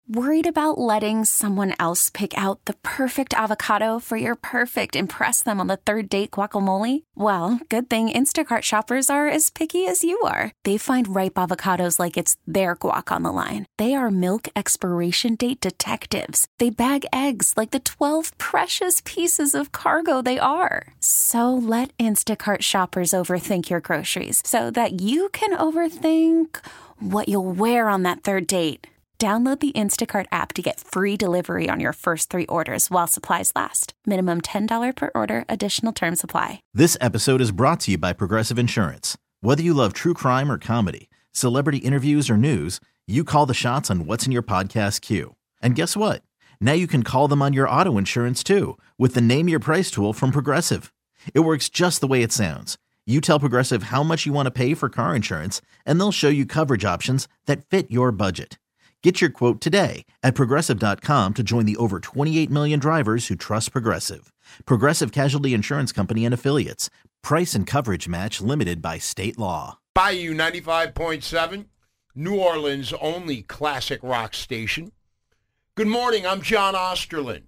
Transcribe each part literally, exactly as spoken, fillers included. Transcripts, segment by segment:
Worried about letting someone else pick out the perfect avocado for your perfect impress them on the third date guacamole? Well, good thing Instacart shoppers are as picky as you are. They find ripe avocados like it's their guac on the line. They are milk expiration date detectives. They bag eggs like the twelve precious pieces of cargo they are. So let Instacart shoppers overthink your groceries so that you can overthink what you'll wear on that third date. Download the Instacart app to get free delivery on your first three orders while supplies last. Minimum ten dollars per order. Additional terms apply. This episode is brought to you by Progressive Insurance. Whether you love true crime or comedy, celebrity interviews or news, you call the shots on what's in your podcast queue. And guess what? Now you can call them on your auto insurance too with the Name Your Price tool from Progressive. It works just the way it sounds. You tell Progressive how much you want to pay for car insurance, and they'll show you coverage options that fit your budget. Get your quote today at Progressive dot com to join the over twenty-eight million drivers who trust Progressive. Progressive Casualty Insurance Company and Affiliates. Price and coverage match limited by state law. Bayou ninety-five point seven, New Orleans' only classic rock station. Good morning, I'm John Osterland.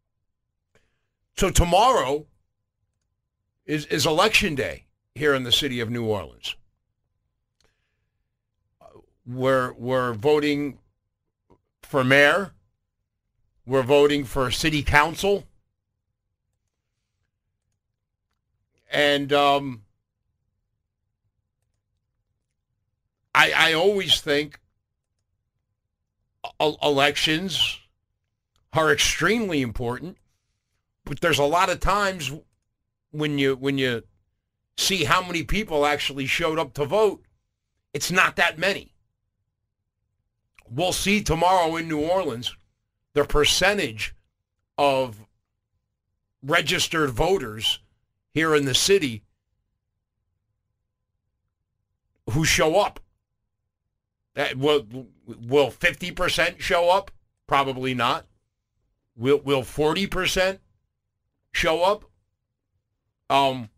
So tomorrow is, is election day here in the city of New Orleans. We're, we're voting for mayor. We're voting for city council. And um, I, I always think elections are extremely important, but there's a lot of times when you when you see how many people actually showed up to vote, it's not that many. We'll see tomorrow in New Orleans the percentage of registered voters here in the city who show up. That will will fifty percent show up? Probably not. Will will forty percent show up? Um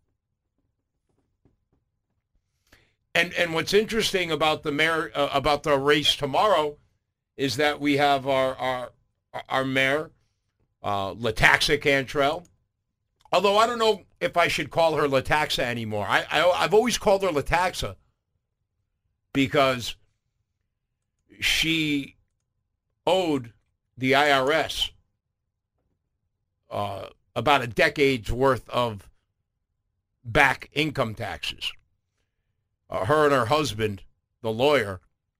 and and what's interesting about the mayor uh, about the race tomorrow is that we have our our our mayor, uh, Lataxa Cantrell. Although I don't know if I should call her Lataxa anymore. I, I I've always called her Lataxa because she owed the I R S uh, about a decade's worth of back income taxes. Uh, her and her husband, the lawyer,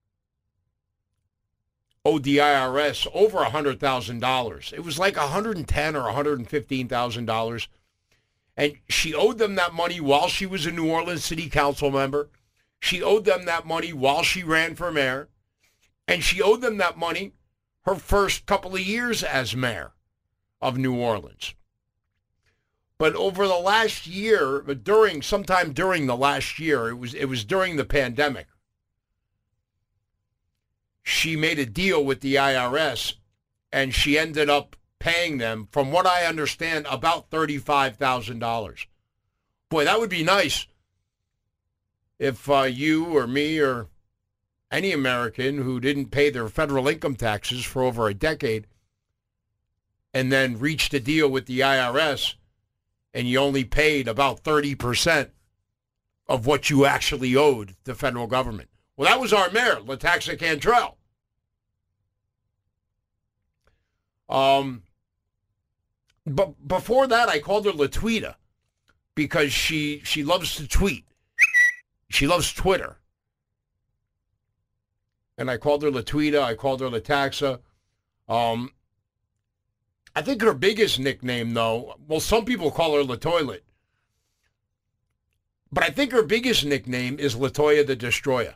owed the I R S over one hundred thousand dollars. It was like one hundred ten thousand dollars or one hundred fifteen thousand dollars. And she owed them that money while she was a New Orleans City Council member. She owed them that money while she ran for mayor. And she owed them that money her first couple of years as mayor of New Orleans. But over the last year, during sometime during the last year, it was it was during the pandemic, she made a deal with the I R S, and she ended up paying them, from what I understand, about thirty-five thousand dollars. Boy, that would be nice if uh, you or me or any American who didn't pay their federal income taxes for over a decade and then reached a deal with the I R S and you only paid about thirty percent of what you actually owed the federal government. Well, that was our mayor, Lataxa Cantrell. Um, but before that, I called her Latweeta because she she loves to tweet. She loves Twitter. And I called her Latweeta. I called her Lataxa. Um, I think her biggest nickname, though, well, some people call her Latoilet. But I think her biggest nickname is Latoya the Destroyer.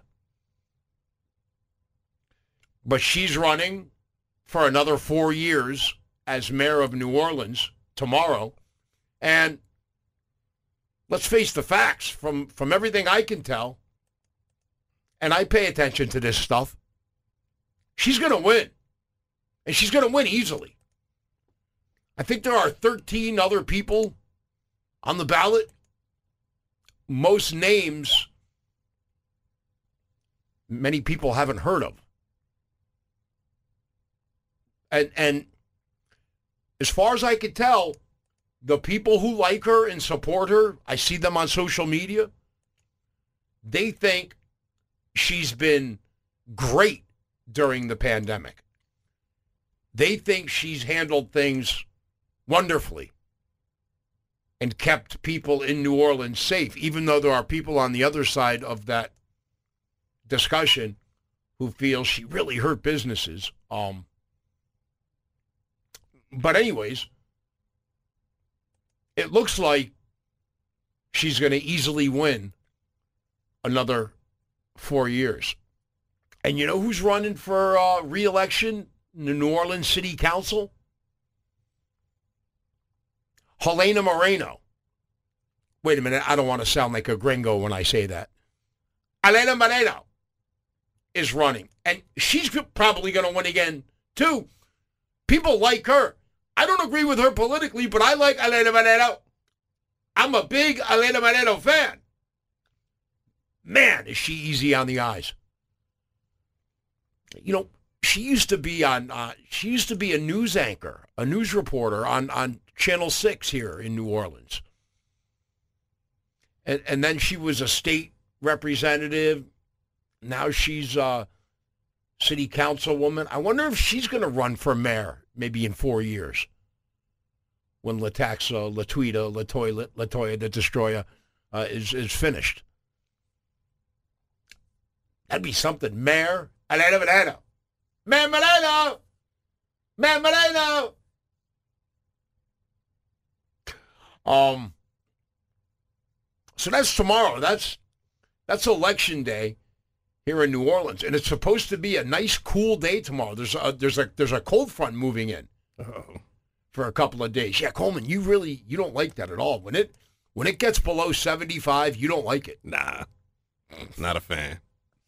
But she's running for another four years as mayor of New Orleans tomorrow. And let's face the facts. From, from everything I can tell, and I pay attention to this stuff, she's going to win. And she's going to win easily. I think there are thirteen other people on the ballot. Most names many people haven't heard of. And and as far as I could tell, the people who like her and support her, I see them on social media, they think she's been great during the pandemic. They think she's handled things wonderfully and kept people in New Orleans safe, even though there are people on the other side of that discussion who feel she really hurt businesses. Um, but anyways, it looks like she's going to easily win another four years. And you know who's running for uh, re-election in the New Orleans City Council? Helena Moreno. Wait a minute, I don't want to sound like a gringo when I say that. Helena Moreno is running, and she's probably going to win again, too. People like her. I don't agree with her politically, but I like Helena Moreno. I'm a big Helena Moreno fan. Man, is she easy on the eyes. You know, she used to be on, uh, she used to be a news anchor, a news reporter on, on Channel six here in New Orleans. And, and then she was a state representative. Now she's a city councilwoman. I wonder if she's going to run for mayor maybe in four years when Lataxa, Latuita, Latoya, Latoya the Destroyer uh, is, is finished. That'd be something. Mayor Helena Moreno. Mayor Moreno! Mayor Moreno! Um, so that's tomorrow. That's that's election day here in New Orleans, and it's supposed to be a nice, cool day tomorrow. There's a there's a there's a cold front moving in Uh-oh. for a couple of days. Yeah, Coleman, you really you don't like that at all. When it when it gets below seventy-five, you don't like it. Nah, not a fan.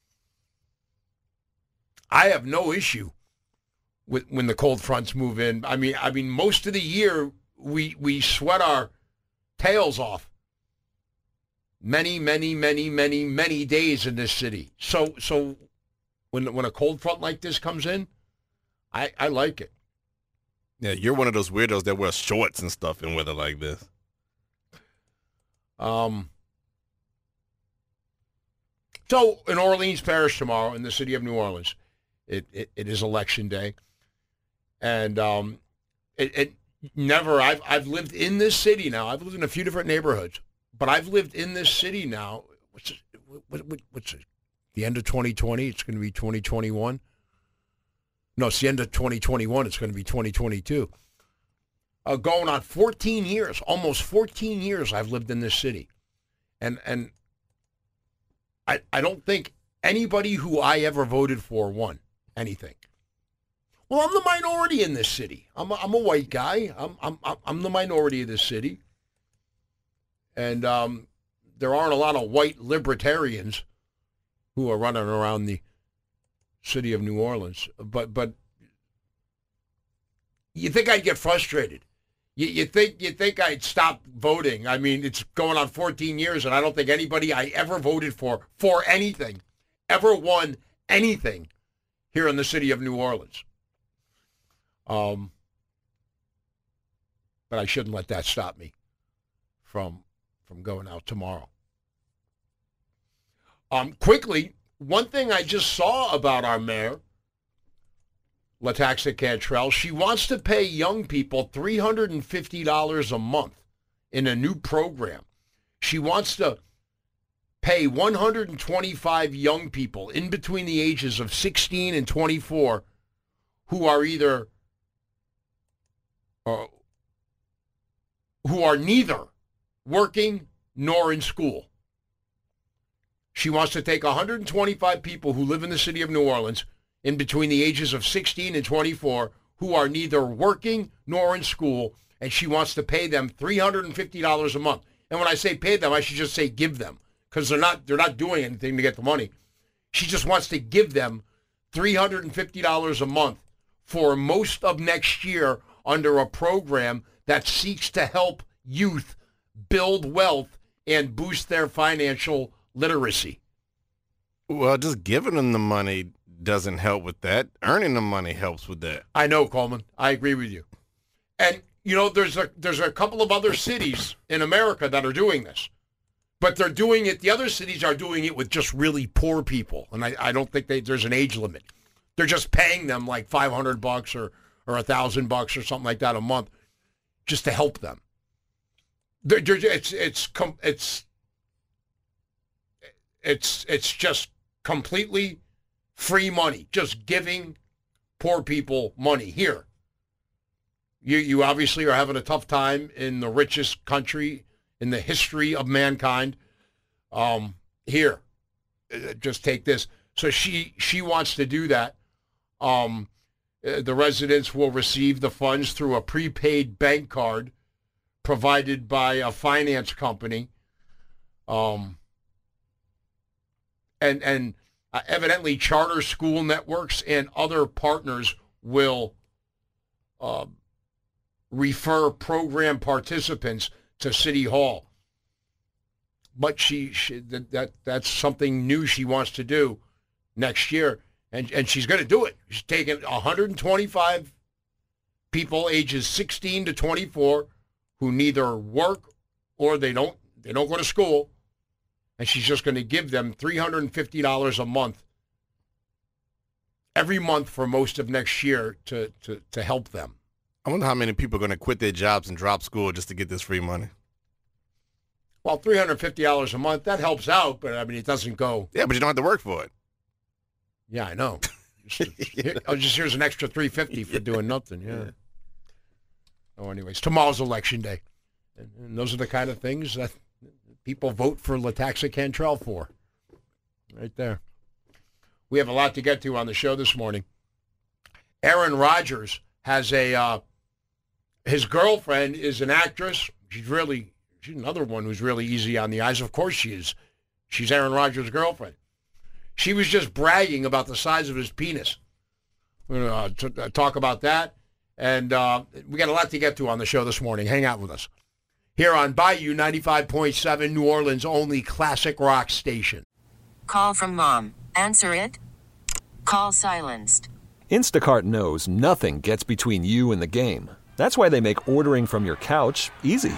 I have no issue with when the cold fronts move in. I mean, I mean, most of the year we we sweat our tails off. Many, many, many, many, many days in this city. So, so when when a cold front like this comes in, I I like it. Yeah, you're one of those weirdos that wear shorts and stuff in weather like this. Um. So in Orleans Parish tomorrow, in the city of New Orleans, it it, it is election day, and um, it, it never. I've I've lived in this city now. I've lived in a few different neighborhoods. But I've lived in this city now. What's it, what, what, what's it? The end of twenty twenty? It's going to be twenty twenty-one. No, it's the end of twenty twenty-one. It's going to be twenty twenty-two. Uh, going on fourteen years, almost fourteen years I've lived in this city. And and I I don't think anybody who I ever voted for won anything. Well, I'm the minority in this city. I'm a, I'm a white guy. I'm I'm I'm the minority of this city. And um, there aren't a lot of white libertarians who are running around the city of New Orleans. But but you think I'd get frustrated? You, you think you think I'd stop voting? I mean, it's going on fourteen years, and I don't think anybody I ever voted for for anything ever won anything here in the city of New Orleans. Um, but I shouldn't let that stop me from. from going out tomorrow. Um, quickly, one thing I just saw about our mayor, Lataxa Cantrell, she wants to pay young people three hundred fifty dollars a month in a new program. She wants to pay one hundred twenty-five young people in between the ages of sixteen and twenty-four who are either, uh, who are neither working nor in school. She wants to take one hundred twenty-five people who live in the city of New Orleans in between the ages of sixteen and twenty-four who are neither working nor in school, and she wants to pay them three hundred fifty dollars a month. And when I say pay them, I should just say give them, because they're not they're not doing anything to get the money. She just wants to give them three hundred fifty dollars a month for most of next year under a program that seeks to help youth build wealth and boost their financial literacy. Well, just giving them the money doesn't help with that. Earning the money helps with that. I know, Coleman. I agree with you. And, you know, there's a there's a couple of other cities in America that are doing this. But they're doing it, the other cities are doing it with just really poor people. And I, I don't think they, there's an age limit. They're just paying them like five hundred bucks or, or one thousand bucks or something like that a month just to help them. They're, they're, it's, it's, it's, it's, it's just completely free money, just giving poor people money. Here, you you obviously are having a tough time in the richest country in the history of mankind. Um, here, just take this. So she she wants to do that. Um, the residents will receive the funds through a prepaid bank card provided by a finance company. Um, and and uh, evidently charter school networks and other partners will uh, refer program participants to City Hall. But she, she that, that that's something new she wants to do next year, and and she's going to do it. She's taking one hundred twenty-five people ages sixteen to twenty-four who neither work or they don't they don't go to school, and she's just going to give them three hundred fifty dollars a month every month for most of next year to to to help them. I wonder how many people are going to quit their jobs and drop school just to get this free money. Well, three hundred fifty dollars a month, that helps out, but I mean, it doesn't go. Yeah, but you don't have to work for it. Yeah, I know. Just, here, oh, just here's an extra three hundred fifty dollars for doing nothing. Yeah. yeah. Oh, anyways, tomorrow's election day. And, and those are the kind of things that people vote for Lataxa Cantrell for. Right there. We have a lot to get to on the show this morning. Aaron Rodgers has a, uh, his girlfriend is an actress. She's really, she's another one who's really easy on the eyes. Of course she is. She's Aaron Rodgers' girlfriend. She was just bragging about the size of his penis. We're going to uh, t- talk about that. And uh, we got a lot to get to on the show this morning. Hang out with us. Here on Bayou ninety-five point seven, New Orleans' only classic rock station. Call from mom. Answer it. Call silenced. Instacart knows nothing gets between you and the game. That's why they make ordering from your couch easy.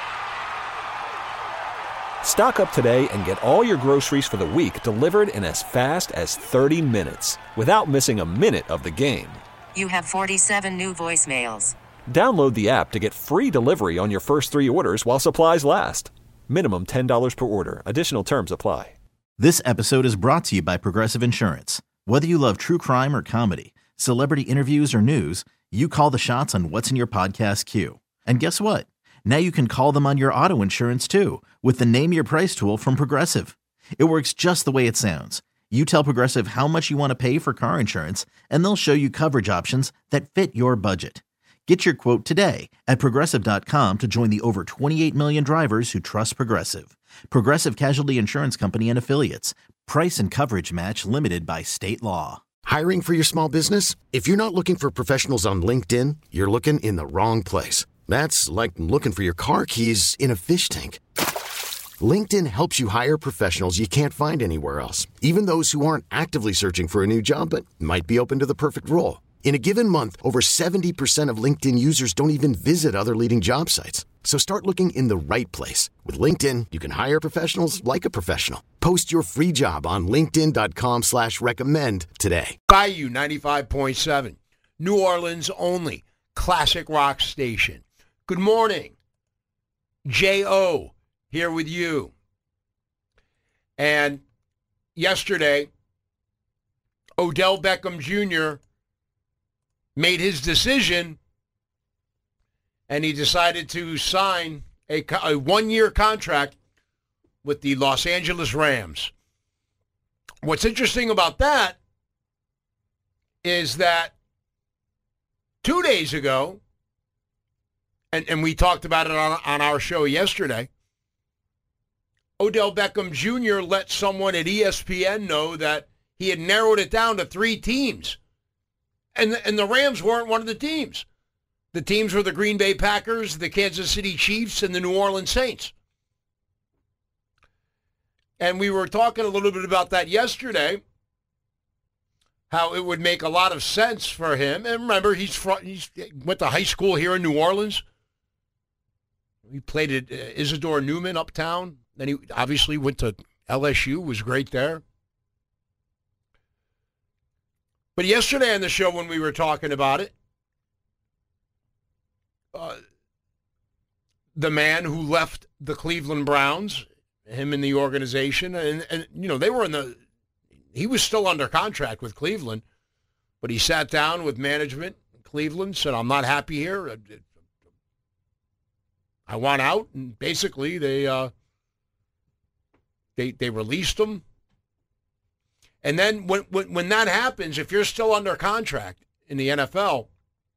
Stock up today and get all your groceries for the week delivered in as fast as thirty minutes without missing a minute of the game. You have forty-seven new voicemails. Download the app to get free delivery on your first three orders while supplies last. Minimum ten dollars per order. Additional terms apply. This episode is brought to you by Progressive Insurance. Whether you love true crime or comedy, celebrity interviews or news, you call the shots on what's in your podcast queue. And guess what? Now you can call them on your auto insurance too with the Name Your Price tool from Progressive. It works just the way it sounds. You tell Progressive how much you want to pay for car insurance, and they'll show you coverage options that fit your budget. Get your quote today at Progressive dot com to join the over twenty-eight million drivers who trust Progressive. Progressive Casualty Insurance Company and Affiliates. Price and coverage match limited by state law. Hiring for your small business? If you're not looking for professionals on LinkedIn, you're looking in the wrong place. That's like looking for your car keys in a fish tank. LinkedIn helps you hire professionals you can't find anywhere else, even those who aren't actively searching for a new job but might be open to the perfect role. In a given month, over seventy percent of LinkedIn users don't even visit other leading job sites. So start looking in the right place. With LinkedIn, you can hire professionals like a professional. Post your free job on linkedin dot com slash recommend today. Bayou ninety-five point seven, New Orleans' only classic rock station. Good morning. J O here with you. And yesterday, Odell Beckham Junior made his decision, and he decided to sign a, a one-year contract with the Los Angeles Rams. What's interesting about that is that two days ago, and, and we talked about it on, on our show yesterday, Odell Beckham Junior let someone at E S P N know that he had narrowed it down to three teams. And the, and the Rams weren't one of the teams. The teams were the Green Bay Packers, the Kansas City Chiefs, and the New Orleans Saints. And we were talking a little bit about that yesterday. how it would make a lot of sense for him. And remember, he's from, he's went to high school here in New Orleans. He played at Isidore Newman uptown. Then he obviously went to L S U, was great there. But yesterday on the show when we were talking about it, uh, the man who left the Cleveland Browns, him in the organization, and, and you know, they were in the, he was still under contract with Cleveland, but he sat down with management in Cleveland, said, I'm not happy here. I want out. And basically they, uh, they, they released him. And then when, when when that happens, if you're still under contract in the N F L,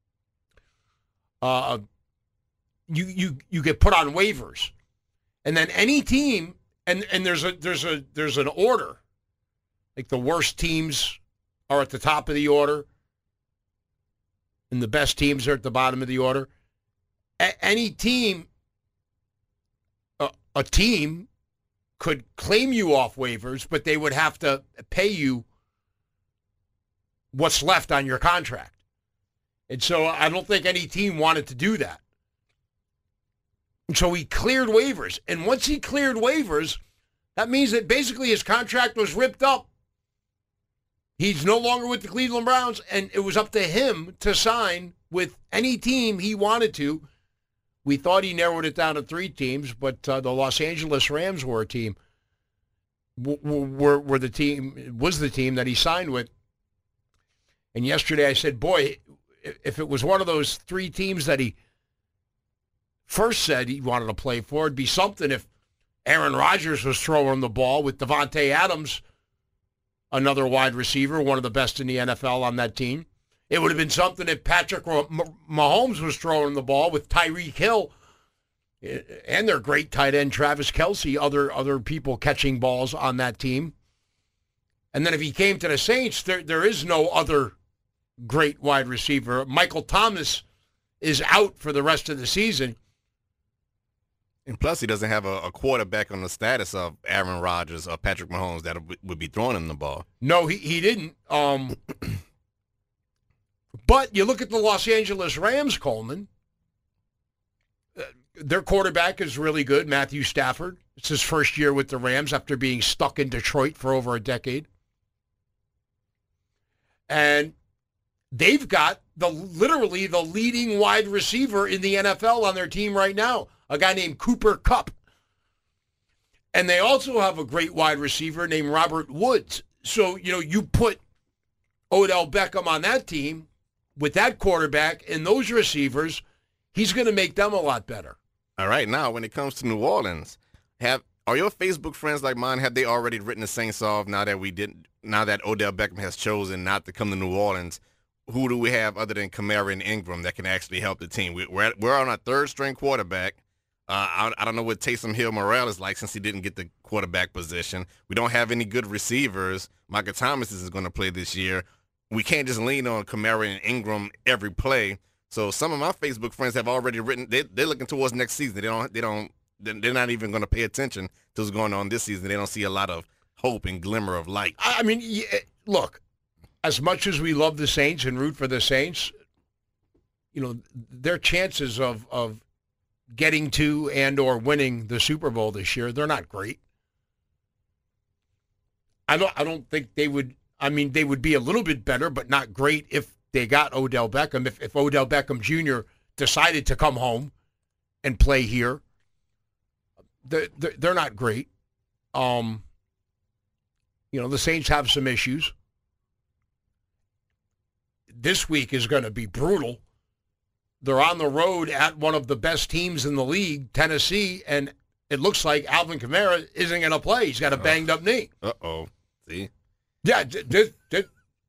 uh, you you you get put on waivers, and then any team and, and there's a there's a there's an order, like the worst teams are at the top of the order, and the best teams are at the bottom of the order. A- any team, a, a team. could claim you off waivers, but they would have to pay you what's left on your contract. And so I don't think any team wanted to do that. And so he cleared waivers. And once he cleared waivers, that means that basically his contract was ripped up. He's no longer with the Cleveland Browns, and it was up to him to sign with any team he wanted to. We thought he narrowed it down to three teams, but uh, the Los Angeles Rams were a team. Were were the team was the team that he signed with. And yesterday I said, boy, if it was one of those three teams that he first said he wanted to play for, it'd be something if Aaron Rodgers was throwing the ball with Devontae Adams, another wide receiver, one of the best in the N F L on that team. It would have been something if Patrick Mahomes was throwing the ball with Tyreek Hill and their great tight end, Travis Kelce, other other people catching balls on that team. And then if he came to the Saints, there there is no other great wide receiver. Michael Thomas is out for the rest of the season. And plus, he doesn't have a, a quarterback on the status of Aaron Rodgers or Patrick Mahomes that would be throwing him the ball. No, he, he didn't. Um But you look at the Los Angeles Rams, Coleman. Uh, their quarterback is really good, Matthew Stafford. It's his first year with the Rams after being stuck in Detroit for over a decade. And they've got the literally the leading wide receiver in the N F L on their team right now, a guy named Cooper Kupp. And they also have a great wide receiver named Robert Woods. So, you know, you put Odell Beckham on that team, with that quarterback and those receivers, he's going to make them a lot better. All right, now when it comes to New Orleans, have are your Facebook friends like mine? Have they already written the Saints off now that we didn't? Now that Odell Beckham has chosen not to come to New Orleans, who do we have other than Kamara and Ingram that can actually help the team? We, we're at, we're on our third string quarterback. Uh, I, I don't know what Taysom Hill Morale is like since he didn't get the quarterback position. We don't have any good receivers. Michael Thomas is going to play this year. We can't just lean on Kamara and Ingram every play. So some of my Facebook friends have already written. They, they're looking towards next season. They don't. They don't. They're not even going to pay attention to what's going on this season. They don't see a lot of hope and glimmer of light. I mean, yeah, look, as much as we love the Saints and root for the Saints, you know, their chances of of getting to and or winning the Super Bowl this year, they're not great. I don't. I don't think they would. I mean, they would be a little bit better, but not great if they got Odell Beckham. If, if Odell Beckham Junior decided to come home and play here, they're, they're, they're not great. Um, you know, the Saints have some issues. This week is going to be brutal. They're on the road at one of the best teams in the league, Tennessee, and it looks like Alvin Kamara isn't going to play. He's got a banged-up knee. Uh-oh. See? Yeah, d- d- d-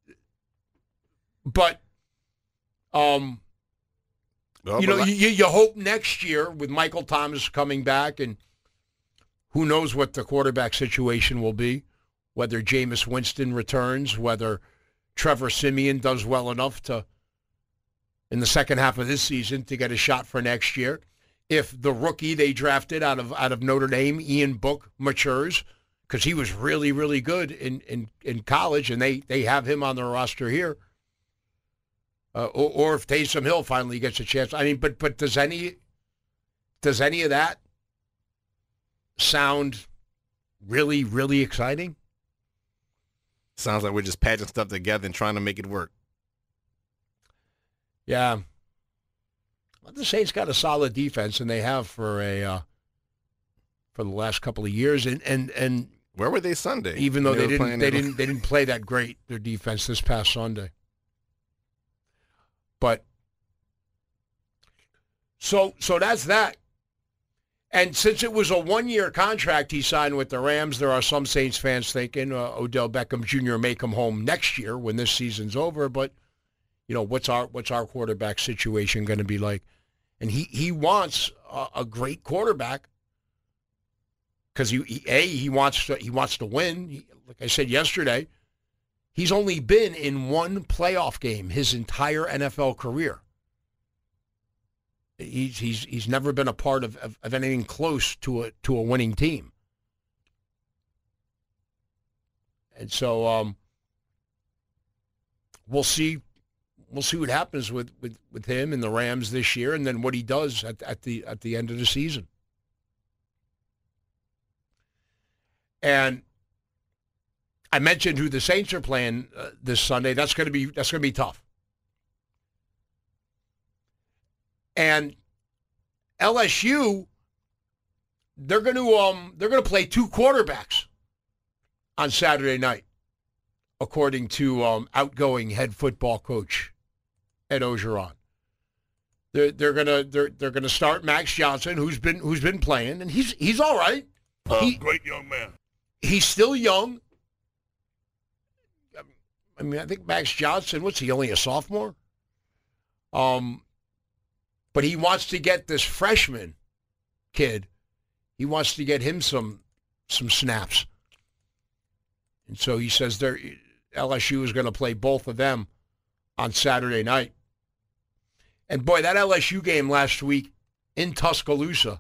but um, well, you know, but you, you hope next year with Michael Thomas coming back, and who knows what the quarterback situation will be, whether Jameis Winston returns, whether Trevor Siemian does well enough to, in the second half of this season, to get a shot for next year. If the rookie they drafted out of out of Notre Dame, Ian Book, matures, because he was really, really good in, in, in college, and they, they have him on their roster here. Uh, or, or if Taysom Hill finally gets a chance. I mean, but but does any does any of that sound really, really exciting? Sounds like we're just patching stuff together and trying to make it work. Yeah. Well, the Saints got a solid defense, and they have for a uh, for the last couple of years. And and, and where were they Sunday? Even though they, they didn't they didn't they didn't play that great, their defense this past Sunday. But so so that's that. And since it was a one-year contract he signed with the Rams, there are some Saints fans thinking uh, Odell Beckham Junior may come home next year when this season's over. But you know, what's our what's our quarterback situation going to be like? And he he wants a, a great quarterback because he, he a he wants to he wants to win. He, like I said yesterday, he's only been in one playoff game his entire N F L career. He's he's he's never been a part of, of, of anything close to a to a winning team. And so um, we'll see we'll see what happens with, with, with him and the Rams this year, and then what he does at at the at the end of the season. And I mentioned who the Saints are playing uh, this Sunday. That's going to be that's going to be tough. And L S U, they're going to um they're going to play two quarterbacks on Saturday night, according to um, outgoing head football coach Ed Orgeron. They're they're gonna they're they're gonna start Max Johnson, who's been who's been playing, and he's he's all right. Uh, he, great young man. He's still young. I mean, I think Max Johnson, what's he, only a sophomore? Um, but he wants to get this freshman kid, he wants to get him some some snaps. And so he says there, L S U is going to play both of them on Saturday night. And boy, that L S U game last week in Tuscaloosa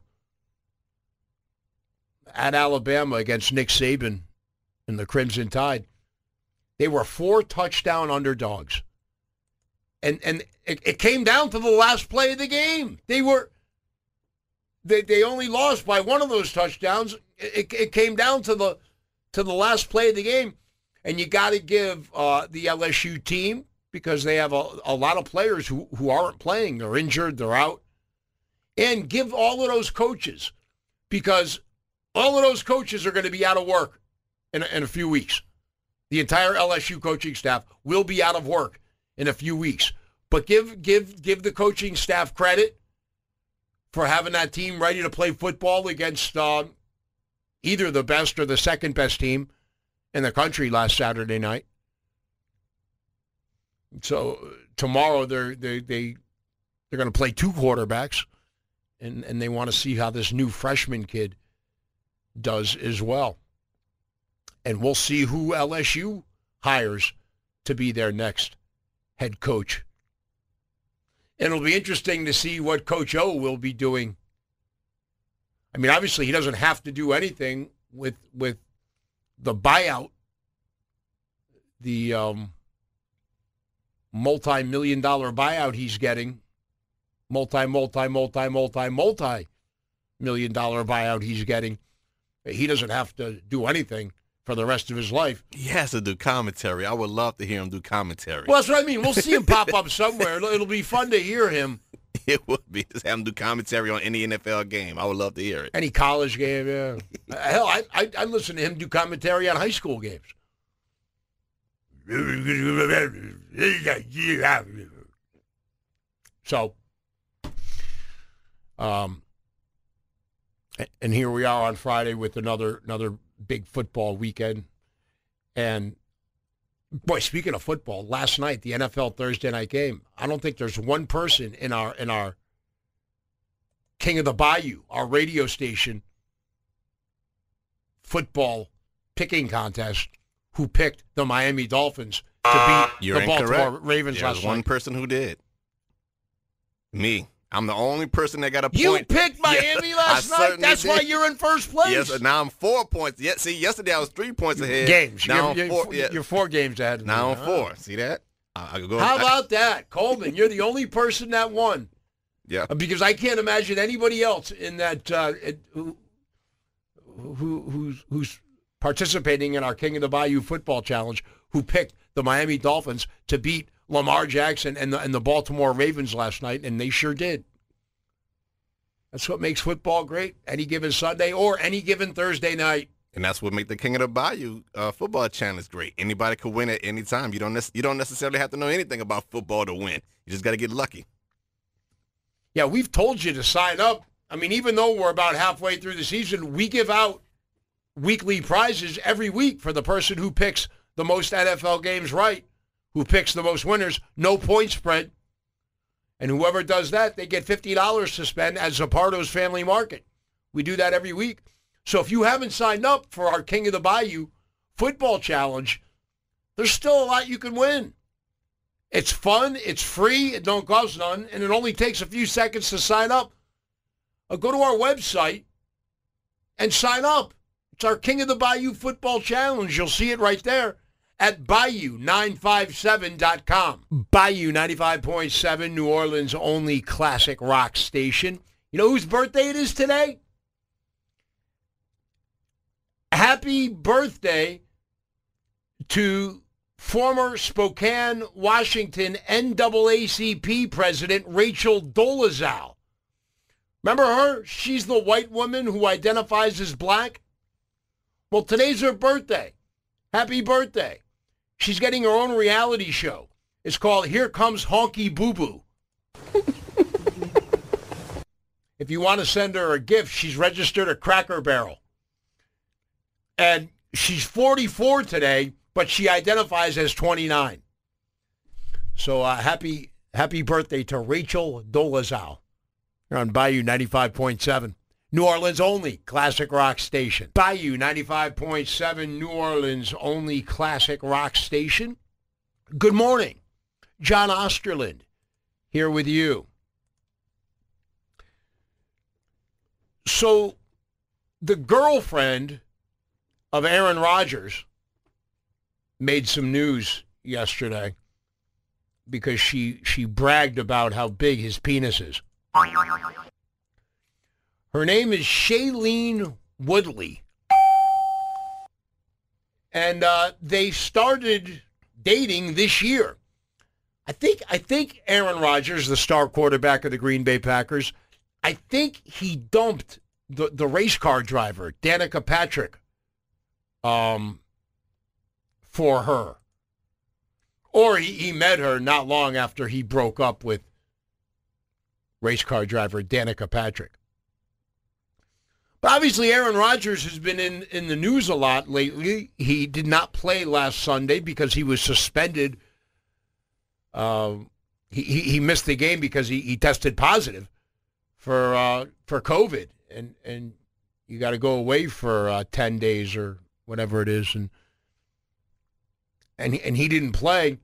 at Alabama against Nick Saban and the Crimson Tide, they were four touchdown underdogs. And and it, it came down to the last play of the game. They were they they only lost by one of those touchdowns. It, it came down to the to the last play of the game. And you got to give uh, the L S U team, because they have a, a lot of players who, who aren't playing. They're injured, they're out. And give all of those coaches, because all of those coaches are going to be out of work in a, in a few weeks. The entire L S U coaching staff will be out of work in a few weeks. But give give give the coaching staff credit for having that team ready to play football against uh, either the best or the second best team in the country last Saturday night. So tomorrow they're they they they're going to play two quarterbacks, and and they want to see how this new freshman kid does as well. And we'll see who L S U hires to be their next head coach. And it'll be interesting to see what Coach O will be doing. I mean, obviously he doesn't have to do anything with with the buyout, the um, multi-million dollar buyout he's getting, multi, multi, multi, multi, multi-million dollar buyout he's getting. He doesn't have to do anything for the rest of his life. He has to do commentary. I would love to hear him do commentary. Well, that's what I mean. We'll see him pop up somewhere. It'll, it'll be fun to hear him. It would be. Just have him do commentary on any N F L game. I would love to hear it. Any college game, yeah. Hell, I, I I listen to him do commentary on high school games. So, um, and here we are on Friday with another another big football weekend. And boy, speaking of football, last night the N F L Thursday night game, I don't think there's one person in our in our King of the Bayou, our radio station football picking contest, who picked the Miami Dolphins to beat You're the Baltimore incorrect. Ravens There's last one night. person who did. Me. I'm the only person that got a You point. picked Miami Yeah, last I night. certainly That's did. why you're in first place. Yes, now I'm four points. Yeah, see, yesterday I was three points ahead. Games. Now you're, I'm you're, four. Yeah. you're four games ahead. of Now me. I'm four. See that? I, I could go. How I- about that, Coleman? You're the only person that won. Yeah. Because I can't imagine anybody else in that uh, it, who, who who's who's participating in our King of the Bayou football challenge who picked the Miami Dolphins to beat Lamar Jackson and the and the Baltimore Ravens last night, and they sure did. That's what makes football great. Any given Sunday or any given Thursday night. And that's what makes the King of the Bayou uh, football challenge great. Anybody can win at any time. You don't nec- you don't necessarily have to know anything about football to win. You just got to get lucky. Yeah, we've told you to sign up. I mean, even though we're about halfway through the season, we give out weekly prizes every week for the person who picks the most N F L games right, who picks the most winners, no point spread. And whoever does that, they get fifty dollars to spend at Zapardo's Family Market. We do that every week. So if you haven't signed up for our King of the Bayou football challenge, there's still a lot you can win. It's fun, it's free, it don't cost none, and it only takes a few seconds to sign up. Uh, go to our website and sign up. It's our King of the Bayou football challenge. You'll see it right there at bayou nine five seven dot com. Bayou ninety-five point seven, New Orleans' only classic rock station. You know whose birthday it is today? Happy birthday to former Spokane, Washington N double A C P president Rachel Dolezal. Remember her? She's the white woman who identifies as black. Well, today's her birthday. Happy birthday. She's getting her own reality show. It's called Here Comes Honky Boo Boo. If you want to send her a gift, she's registered a Cracker Barrel. And she's forty-four today, but she identifies as twenty-nine. So uh, happy happy birthday to Rachel Dolezal. You're on Bayou ninety-five point seven. New Orleans' only classic rock station. Bayou ninety-five point seven, New Orleans' only classic rock station. Good morning. John Osterland here with you. So the girlfriend of Aaron Rodgers made some news yesterday because she she bragged about how big his penis is. Her name is Shailene Woodley. And uh, they started dating this year. I think I think Aaron Rodgers, the star quarterback of the Green Bay Packers, I think he dumped the, the race car driver, Danica Patrick, um, for her. Or he, he met her not long after he broke up with race car driver Danica Patrick. But obviously Aaron Rodgers has been in, in the news a lot lately. He did not play last Sunday because he was suspended. Uh, he, he he missed the game because he, he tested positive for uh, for COVID, and and you got to go away for uh, ten days or whatever it is, and and and he didn't play.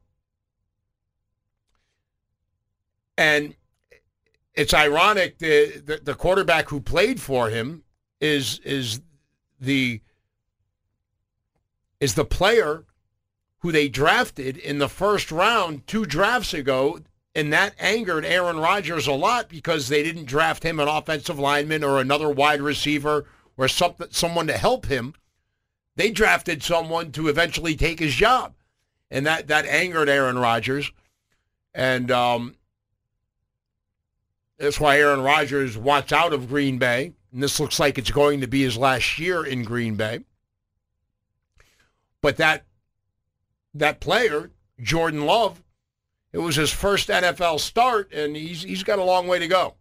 And it's ironic the, the the quarterback who played for him is is the is the player who they drafted in the first round two drafts ago, and that angered Aaron Rodgers a lot because they didn't draft him an offensive lineman or another wide receiver or something, someone to help him. They drafted someone to eventually take his job, and that, that angered Aaron Rodgers. And um, that's why Aaron Rodgers wants out of Green Bay, and this looks like it's going to be his last year in Green Bay. But that that player, Jordan Love, it was his first N F L start, and he's he's got a long way to go.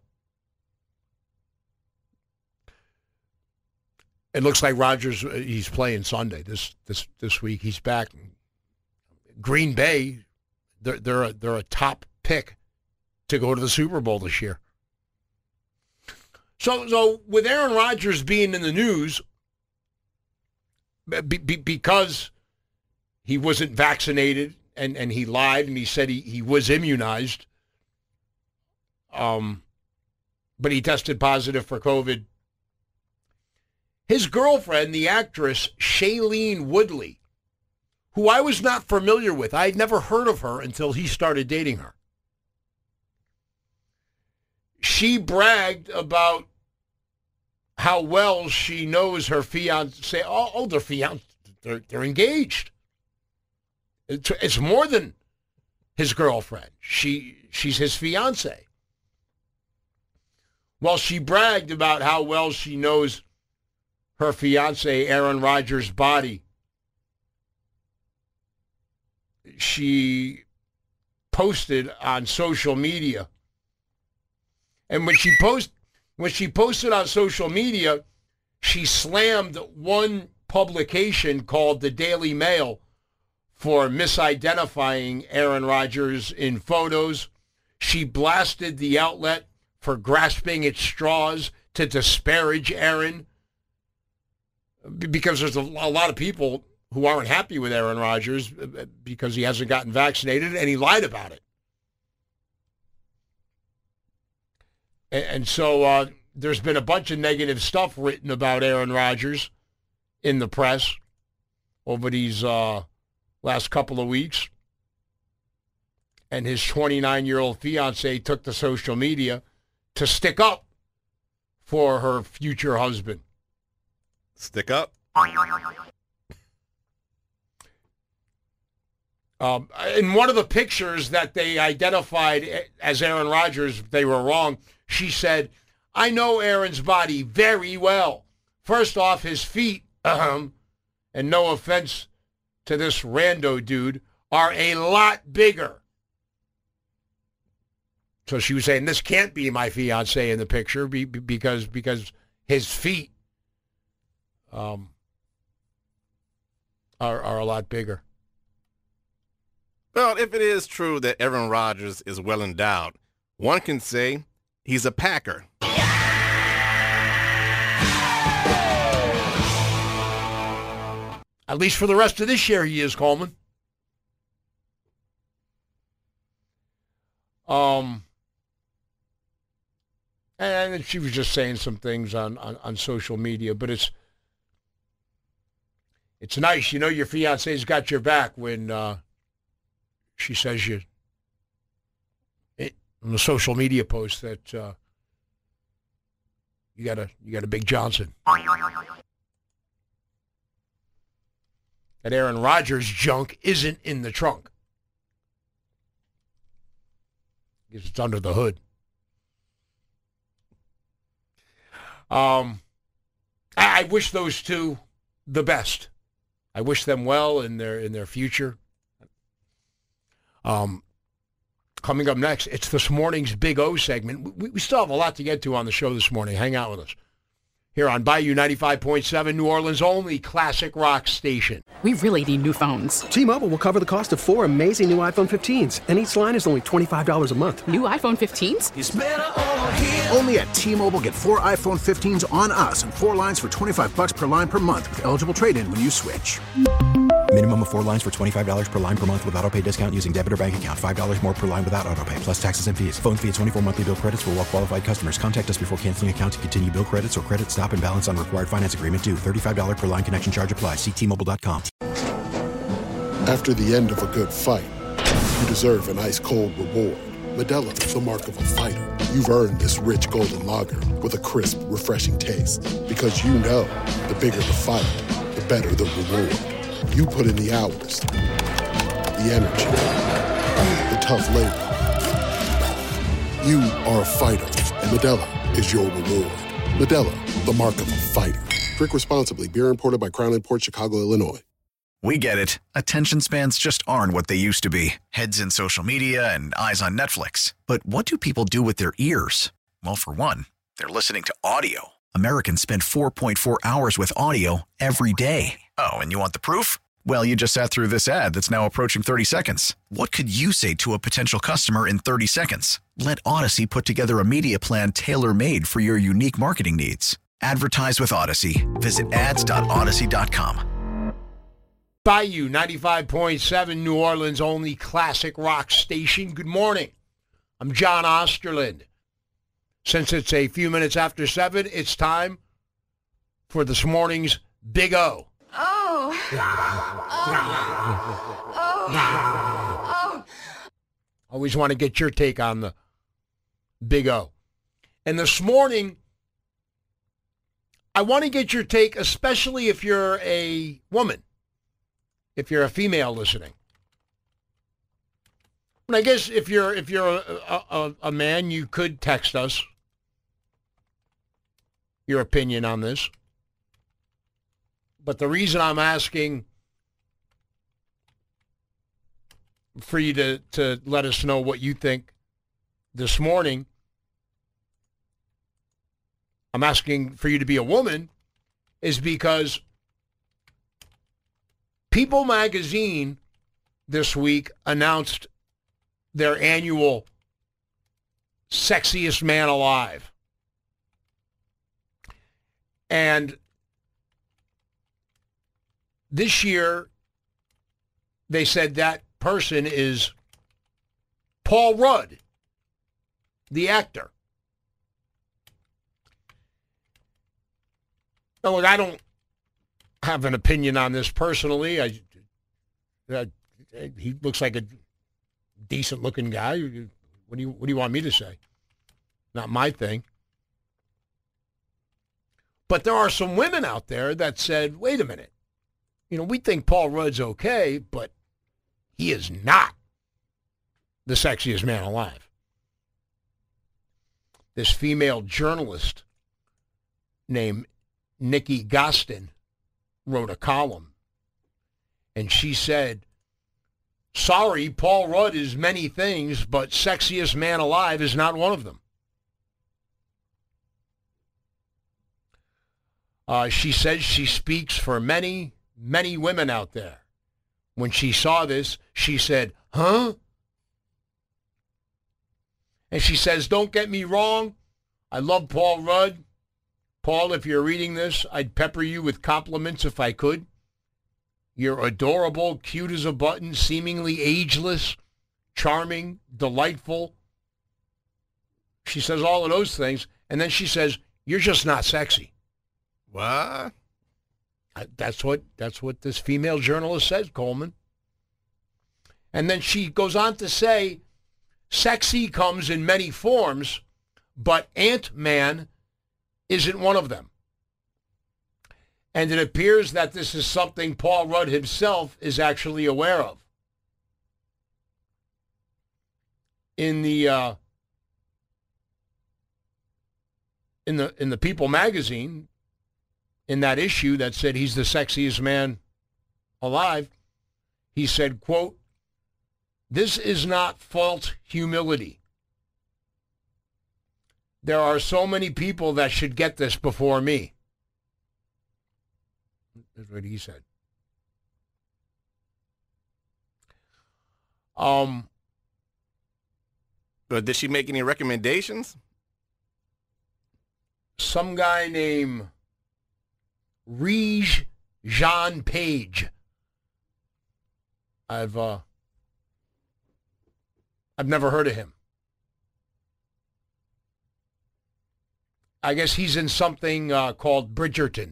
It looks like Rodgers, he's playing Sunday this this this week. He's back. Green Bay, they're they're a, they're a top pick to go to the Super Bowl this year. So so with Aaron Rodgers being in the news be, be, because he wasn't vaccinated and, and he lied and he said he, he was immunized. Um, but he tested positive for COVID. His girlfriend, the actress Shailene Woodley, who I was not familiar with. I had never heard of her until he started dating her. She bragged about how well she knows her fiancé. Oh, oh they're fiancé. They're, they're engaged. It's, it's more than his girlfriend. She she's his fiancé. Well, she bragged about how well she knows her fiancé Aaron Rodgers' body. She posted on social media. And when she post when she posted on social media, she slammed one publication called the Daily Mail for misidentifying Aaron Rodgers in photos. She blasted the outlet for grasping at straws to disparage Aaron, because there's a, a lot of people who aren't happy with Aaron Rodgers because he hasn't gotten vaccinated, and he lied about it. And, and so uh, there's been a bunch of negative stuff written about Aaron Rodgers in the press over these uh, last couple of weeks. And his twenty-nine-year-old fiancée took to social media to stick up for her future husband. Stick up? Um, in one of the pictures that they identified as Aaron Rodgers, they were wrong. She said, "I know Aaron's body very well. First off, his feet, um, and no offense to this rando dude, are a lot bigger." So she was saying, this can't be my fiancé in the picture be, because because his feet um, are are a lot bigger. Well, if it is true that Aaron Rodgers is well endowed, one can say he's a Packer. At least for the rest of this year, he is, Coleman. Um, and she was just saying some things on, on, on social media, but it's it's nice. You know your fiancé's got your back when uh, she says you it, on the social media post that uh, you got a you got a big Johnson. That Aaron Rodgers junk isn't in the trunk. Because it's under the hood. Um, I, I wish those two the best. I wish them well in their in their future. Um, coming up next, it's this morning's Big O segment. We, we still have a lot to get to on the show this morning. Hang out with us. Here on Bayou ninety-five point seven, New Orleans' only classic rock station. We really need new phones. T-Mobile will cover the cost of four amazing new iPhone fifteens, and each line is only twenty-five dollars a month. New iPhone fifteens? It's better over here. Only at T-Mobile, get four iPhone fifteens on us and four lines for twenty-five dollars per line per month with eligible trade-in when you switch. Minimum of four lines for twenty-five dollars per line per month with autopay discount using debit or bank account. five dollars more per line without autopay, plus taxes and fees. Phone fee at twenty-four monthly bill credits for well-qualified customers. Contact us before canceling account to continue bill credits or credit stop and balance on required finance agreement due. thirty-five dollars per line connection charge applies. See T Mobile dot com. After the end of a good fight, you deserve an ice-cold reward. Modelo is the mark of a fighter. You've earned this rich golden lager with a crisp, refreshing taste. Because you know, the bigger the fight, the better the reward. You put in the hours, the energy, the tough labor. You are a fighter, and Modelo is your reward. Modelo, the mark of a fighter. Drink responsibly. Beer imported by Crown Imports, Chicago, Illinois. We get it. Attention spans just aren't what they used to be. Heads in social media and eyes on Netflix. But what do people do with their ears? Well, for one, they're listening to audio. Americans spend four point four hours with audio every day. Oh, and you want the proof? Well, you just sat through this ad that's now approaching thirty seconds. What could you say to a potential customer in thirty seconds? Let Odyssey put together a media plan tailor-made for your unique marketing needs. Advertise with Odyssey. Visit ads dot odyssey dot com. Bayou ninety-five point seven, New Orleans' only classic rock station. Good morning. I'm John Osterland. Since it's a few minutes after seven, it's time for this morning's Big O. Oh. Oh. Oh. Always want to get your take on the Big O. And this morning, I want to get your take, especially if you're a woman, if you're a female listening. And I guess if you're if you're a, a, a man, you could text us your opinion on this. But the reason I'm asking for you to, to let us know what you think this morning, I'm asking for you to be a woman, is because People Magazine this week announced their annual Sexiest Man Alive. And this year, they said that person is Paul Rudd, the actor. Now, look, I don't have an opinion on this personally. I, I, he looks like a decent-looking guy. What do you What do you want me to say? Not my thing. But there are some women out there that said, wait a minute. You know, we think Paul Rudd's okay, but he is not the sexiest man alive. This female journalist named Nikki Gostin wrote a column, and she said, sorry, Paul Rudd is many things, but sexiest man alive is not one of them. Uh, she says she speaks for many, many women out there. When she saw this, she said, huh? And she says, don't get me wrong, I love Paul Rudd. Paul, if you're reading this, I'd pepper you with compliments if I could. You're adorable, cute as a button, seemingly ageless, charming, delightful. She says all of those things, and then she says, you're just not sexy. What? That's what that's what this female journalist says, Coleman. And then she goes on to say, sexy comes in many forms, but Ant-Man isn't one of them. And it appears that this is something Paul Rudd himself is actually aware of. In the uh, in the in the People magazine, in that issue that said he's the sexiest man alive, he said, quote, this is not false humility. There are so many people that should get this before me. That's what he said. Um, but did she make any recommendations? Some guy named Reg Jean Page. I've uh, I've never heard of him. I guess he's in something uh, called Bridgerton.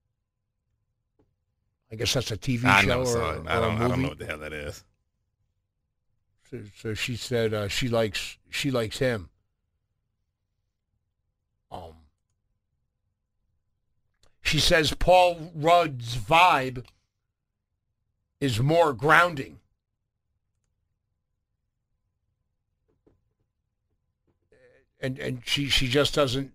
I guess that's a T V I show never or, saw it. I or don't. a movie. I don't know what the hell that is. So, so she said uh, she likes she likes him. Um. She says Paul Rudd's vibe is more grounding. And and she, she just doesn't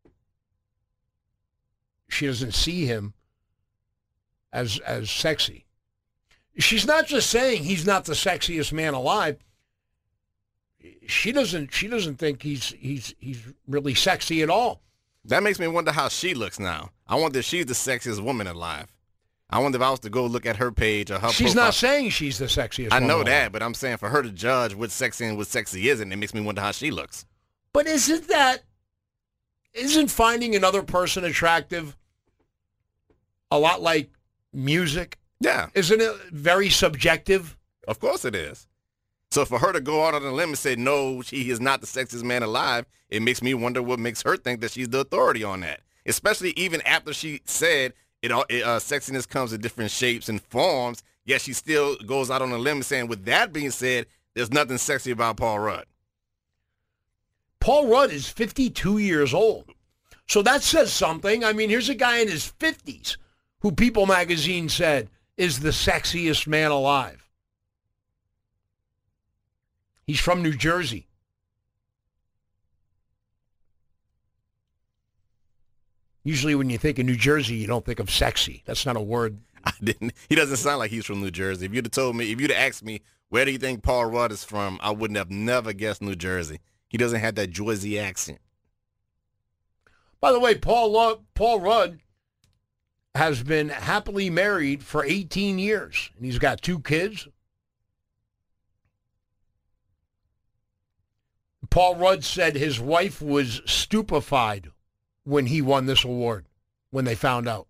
she doesn't see him as as sexy. She's not just saying he's not the sexiest man alive. She doesn't she doesn't think he's he's he's really sexy at all. That makes me wonder how she looks now. I wonder if she's the sexiest woman alive. I wonder if I was to go look at her page or her She's profile. not saying she's the sexiest I woman know alive. that, but I'm saying for her to judge what's sexy and what sexy isn't, it makes me wonder how she looks. But isn't that, isn't finding another person attractive a lot like music? Yeah. Isn't it very subjective? Of course it is. So for her to go out on a limb and say, no, she is not the sexiest man alive, it makes me wonder what makes her think that she's the authority on that. Especially even after she said it, uh, sexiness comes in different shapes and forms, yet she still goes out on a limb saying, with that being said, there's nothing sexy about Paul Rudd. Paul Rudd is fifty-two years old. So that says something. I mean, here's a guy in his fifties who People magazine said is the sexiest man alive. He's from New Jersey. Usually when you think of New Jersey, you don't think of sexy. That's not a word. I didn't. He doesn't sound like he's from New Jersey. If you'd have told me, if you'd have asked me, where do you think Paul Rudd is from, I wouldn't have never guessed New Jersey. He doesn't have that Jersey accent. By the way, Paul Lo- Paul Rudd has been happily married for eighteen years, and he's got two kids. Paul Rudd said his wife was stupefied when he won this award, when they found out.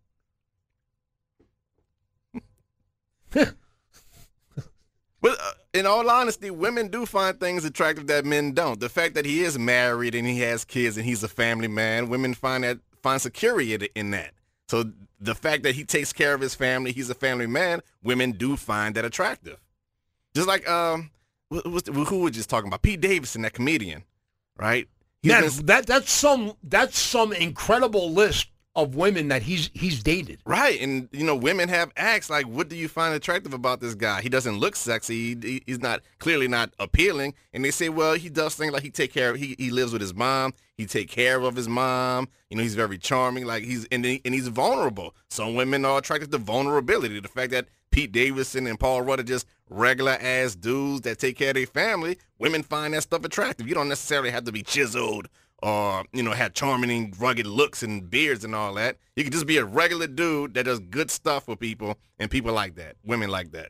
But uh, in all honesty, women do find things attractive that men don't. The fact that he is married and he has kids and he's a family man, women find that find security in that. So the fact that he takes care of his family, he's a family man, women do find that attractive. Just like um, what's the, who was just talking about? Pete Davidson, that comedian, right? That, been, that that's some that's some incredible list of women that he's he's dated. Right, and you know, women have asked, like, what do you find attractive about this guy? He doesn't look sexy. He, he's not clearly not appealing. And they say, well, he does things like he take care of. He he lives with his mom. He take care of his mom. You know, he's very charming. Like he's and he, and he's vulnerable. Some women are attracted to vulnerability. The fact that Pete Davidson and Paul Rudd are just regular ass dudes that take care of their family. Women find that stuff attractive. You don't necessarily have to be chiseled or, you know, have charming, rugged looks and beards and all that. You can just be a regular dude that does good stuff for people, and people like that. Women like that.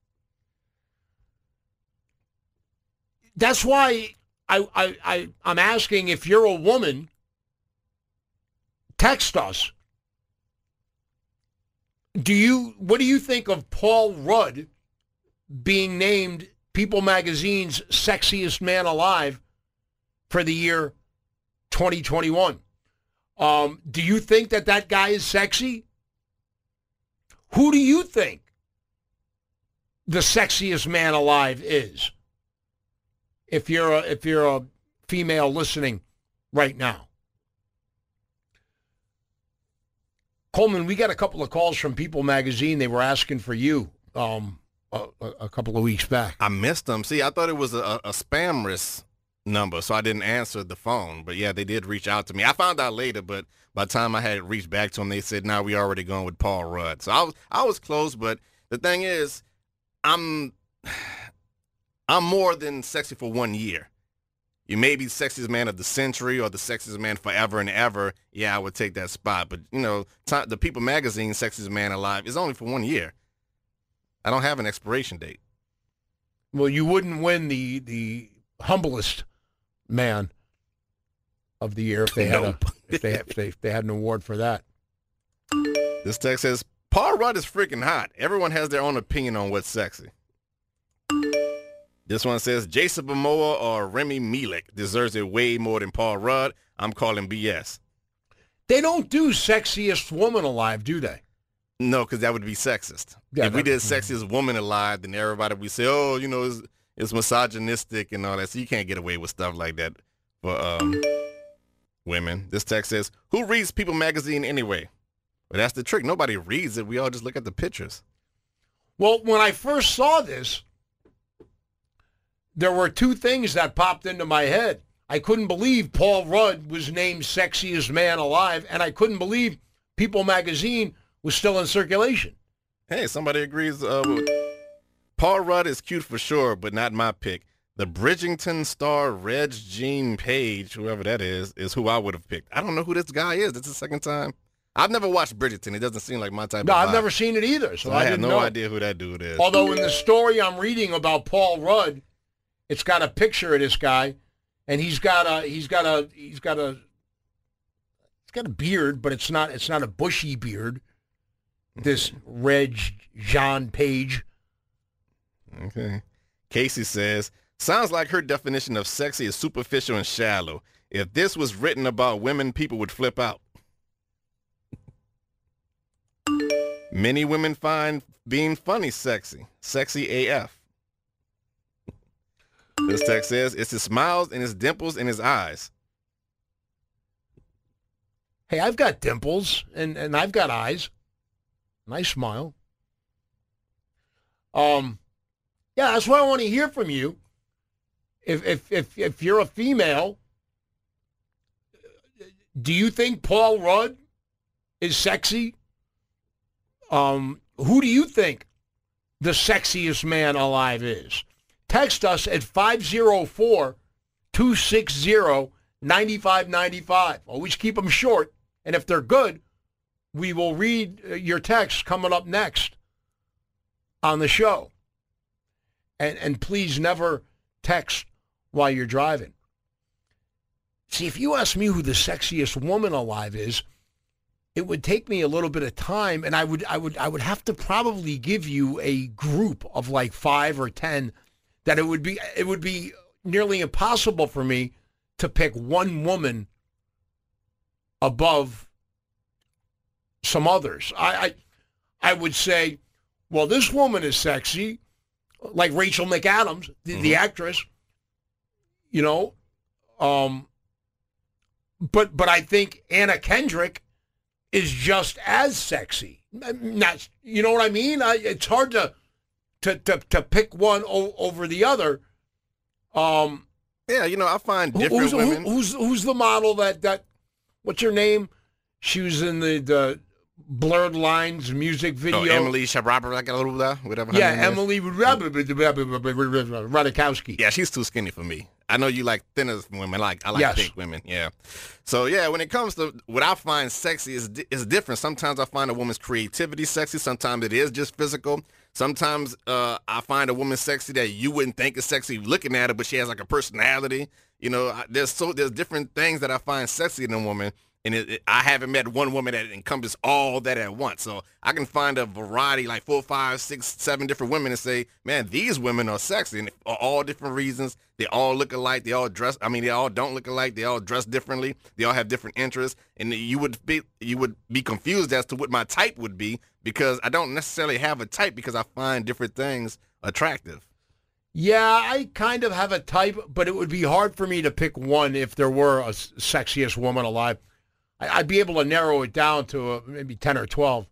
That's why I, I, I, I'm asking, if you're a woman, text us. Do you, what do you think of Paul Rudd being named People Magazine's sexiest man alive for the year twenty twenty-one? Um, do you think that that guy is sexy? Who do you think the sexiest man alive is? If you're a, if you're a female listening right now. Coleman, we got a couple of calls from People Magazine. They were asking for you um, a, a couple of weeks back. I missed them. See, I thought it was a, a spam risk number, so I didn't answer the phone. But yeah, they did reach out to me. I found out later, but by the time I had reached back to them, they said, "No, nah, we already going with Paul Rudd." So I was I was close, but the thing is, I'm I'm more than sexy for one year. You may be sexiest man of the century or the sexiest man forever and ever. Yeah, I would take that spot. But you know, t- the People Magazine sexiest man alive is only for one year. I don't have an expiration date. Well, you wouldn't win the the humblest man of the year if they had nope. a if they, if they if they had an award for that. This text says, Paul Rudd is freaking hot. Everyone has their own opinion on what's sexy. This one says, Jason Momoa or Remy Malek deserves it way more than Paul Rudd. I'm calling B S. They don't do sexiest woman alive, do they? No, because that would be sexist. Yeah, if we did sexiest woman alive, then everybody would say, oh, you know, it's, it's misogynistic and all that. So you can't get away with stuff like that for um, women. This text says, who reads People Magazine anyway? Well, that's the trick. Nobody reads it. We all just look at the pictures. Well, when I first saw this, there were two things that popped into my head. I couldn't believe Paul Rudd was named sexiest man alive, and I couldn't believe People Magazine was still in circulation. Hey, somebody agrees. Uh, with... Paul Rudd is cute for sure, but not my pick. The Bridgerton star Reg Jean Page, whoever that is, is who I would have picked. I don't know who this guy is. It's the second time. I've never watched Bridgerton. It doesn't seem like my type no, of No, I've vibe. never seen it either, so, so I, I didn't have no know. idea who that dude is. Although in the story I'm reading about Paul Rudd, it's got a picture of this guy, and he's got a he's got a he's got a he's got a beard, but it's not it's not a bushy beard. This Reg Jean Page. Okay. Casey says, Sounds like her definition of sexy is superficial and shallow. If this was written about women, people would flip out. Many women find being funny sexy. Sexy A F. This text says, it's his smiles and his dimples in his eyes. Hey, I've got dimples, and, and I've got eyes. Nice smile. Um, yeah, that's what I want to hear from you. If if if if you're a female, do you think Paul Rudd is sexy? Um, who do you think the sexiest man alive is? Text us at five oh four, two six zero, nine five nine five. Always keep them short. And if they're good, we will read your text coming up next on the show. And and please never text while you're driving. See, if you ask me who the sexiest woman alive is, it would take me a little bit of time, and I would I would I would have to probably give you a group of like five or ten that it would be it would be nearly impossible for me to pick one woman above some others. I, I I would say, well, this woman is sexy, like Rachel McAdams, the, mm-hmm. the actress, you know. Um, but but I think Anna Kendrick is just as sexy. Not, you know what I mean? I, it's hard to to to, to pick one o- over the other. Um, yeah, you know, I find different who's, women. Who, who's who's the model that that? What's her name? She was in the, the Blurred Lines music video. Oh, Emily Shabrabra, whatever her yeah, name Emily Ratajkowski. Yeah, she's too skinny for me. I know you like thinner women. I like I like yes. thick women. Yeah. So yeah, when it comes to what I find sexy is is different. Sometimes I find a woman's creativity sexy. Sometimes it is just physical. Sometimes uh, I find a woman sexy that you wouldn't think is sexy looking at her, but she has like a personality. You know, I, there's so there's different things that I find sexy in a woman. And it, it, I haven't met one woman that encompasses all that at once. So I can find a variety, like four, five, six, seven different women and say, man, these women are sexy. And for all different reasons. They all look alike. They all dress. I mean, they all don't look alike. They all dress differently. They all have different interests. And you would be you would be confused as to what my type would be because I don't necessarily have a type because I find different things attractive. Yeah, I kind of have a type, but it would be hard for me to pick one if there were a sexiest woman alive. I'd be able to narrow it down to uh, maybe ten or twelve.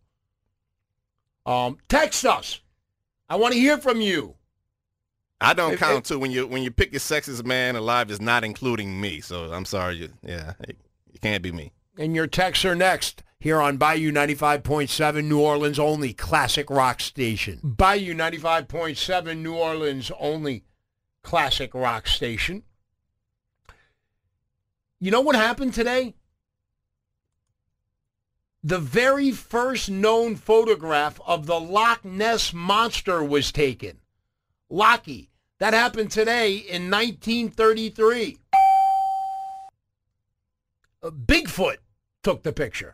Um, text us. I want to hear from you. I don't if, count if, too when you when you pick your sexiest man alive is not including me. So I'm sorry, you, yeah, it, it can't be me. And your texts are next here on Bayou ninety-five point seven, New Orleans' only classic rock station. Bayou ninety-five point seven, New Orleans' only classic rock station. You know what happened today? The very first known photograph of the Loch Ness Monster was taken. Lockie. That happened today in nineteen thirty-three. Uh, Bigfoot took the picture.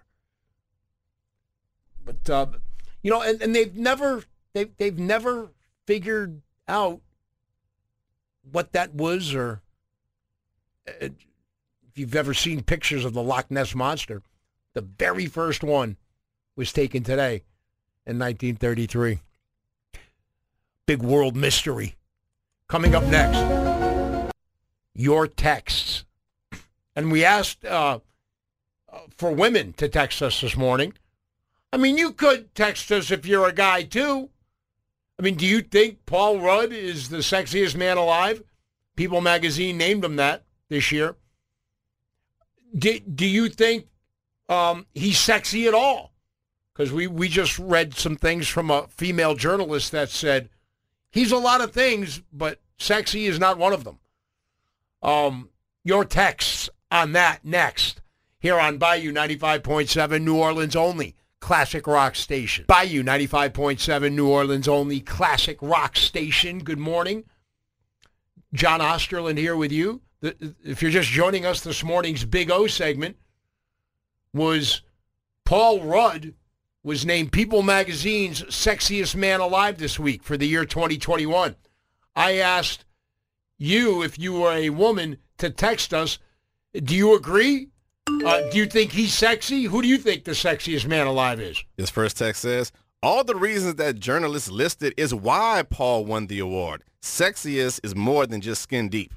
But, uh, you know, and, and they've never they've, they've never figured out what that was or uh, if you've ever seen pictures of the Loch Ness Monster. The very first one was taken today in nineteen thirty-three. Big world mystery. Coming up next, your texts. And we asked uh, for women to text us this morning. I mean, you could text us if you're a guy, too. I mean, do you think Paul Rudd is the sexiest man alive? People magazine named him that this year. Do, do you think Um, he's sexy at all? Because we, we just read some things from a female journalist that said he's a lot of things, but sexy is not one of them. Um, your texts on that next here on Bayou ninety-five point seven, New Orleans' only classic rock station. Bayou ninety-five point seven, New Orleans' only classic rock station. Good morning. John Osterland here with you. The, if you're just joining us, this morning's Big O segment was Paul Rudd was named People Magazine's sexiest man alive this week for the year twenty twenty-one. I asked you, if you were a woman, to text us. Do you agree? Uh, do you think he's sexy? Who do you think the sexiest man alive is? This first text says, all the reasons that journalists listed is why Paul won the award. Sexiest is more than just skin deep.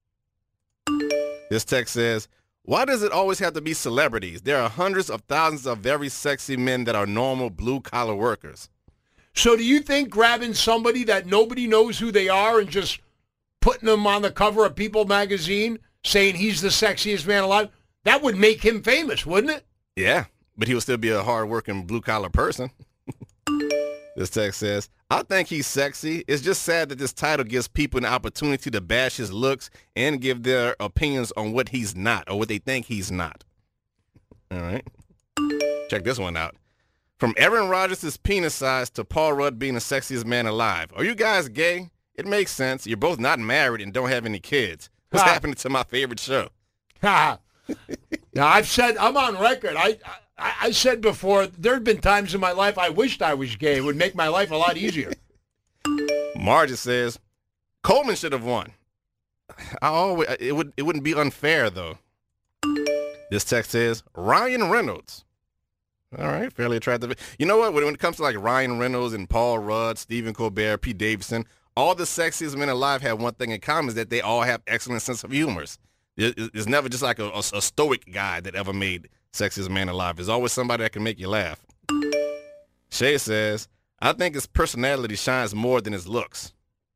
This text says, why does it always have to be celebrities? There are hundreds of thousands of very sexy men that are normal blue-collar workers. So do you think grabbing somebody that nobody knows who they are and just putting them on the cover of People magazine, saying he's the sexiest man alive, that would make him famous, wouldn't it? Yeah, but he would still be a hard-working blue-collar person. This text says, I think he's sexy. It's just sad that this title gives people an opportunity to bash his looks and give their opinions on what he's not or what they think he's not. All right. Check this one out. From Aaron Rodgers' penis size to Paul Rudd being the sexiest man alive. Are you guys gay? It makes sense. You're both not married and don't have any kids. What's Ha. happening to my favorite show? Ha. Now, I've said, I'm on record. I, I I said before, there have been times in my life I wished I was gay. It would make my life a lot easier. Margie says, Coleman should have won. I always, it, would, it wouldn't be unfair, though. This text says, Ryan Reynolds. All right, fairly attractive. You know what? When it comes to like Ryan Reynolds and Paul Rudd, Stephen Colbert, Pete Davidson, all the sexiest men alive have one thing in common, is that they all have excellent sense of humor. It's never just like a, a, a stoic guy that ever made sexiest man alive. There's always somebody that can make you laugh. Shay says, I think his personality shines more than his looks.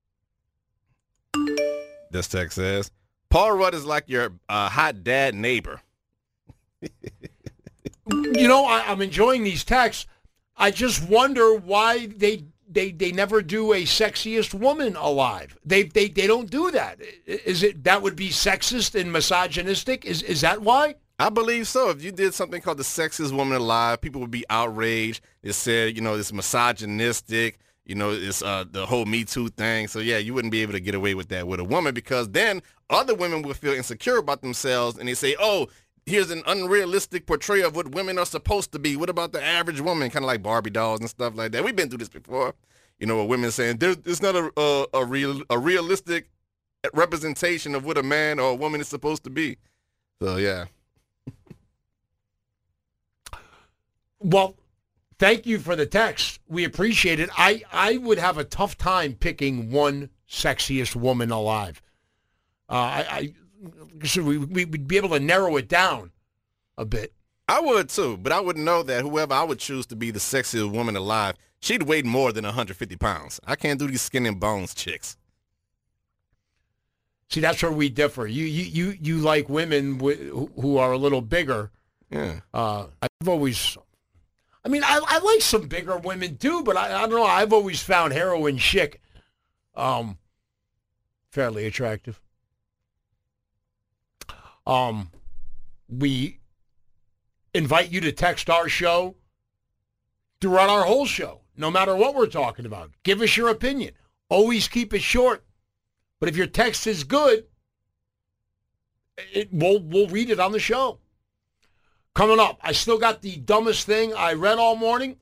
This text says, Paul Rudd is like your uh, hot dad neighbor. You know, I, I'm enjoying these texts. I just wonder why they they they never do a sexiest woman alive. They they they don't do that. Is it that would be sexist and misogynistic? Is is that why? I believe so. If you did something called the sexiest woman alive, people would be outraged. It said, you know, it's misogynistic. You know, it's uh, the whole Me Too thing. So, yeah, you wouldn't be able to get away with that with a woman, because then other women would feel insecure about themselves and they say, oh, here's an unrealistic portrayal of what women are supposed to be. What about the average woman? Kind of like Barbie dolls and stuff like that. We've been through this before. You know, where women saying there's it's not a a, a real a realistic representation of what a man or a woman is supposed to be. So yeah. Well, thank you for the text. We appreciate it. I, I would have a tough time picking one sexiest woman alive. Uh, I, I so we we would be able to narrow it down a bit. I would too, but I would know that whoever I would choose to be the sexiest woman alive, she'd weigh more than one hundred fifty pounds. I can't do these skin and bones chicks. See, that's where we differ. You you you, you like women w- who are a little bigger. Yeah. Uh, I've always, I mean, I, I like some bigger women too, but I, I don't know. I've always found heroin chic um, fairly attractive. Um, we invite you to text our show throughout our whole show, no matter what we're talking about. Give us your opinion. Always keep it short. But if your text is good, it, we'll, we'll read it on the show. Coming up, I still got the dumbest thing I read all morning.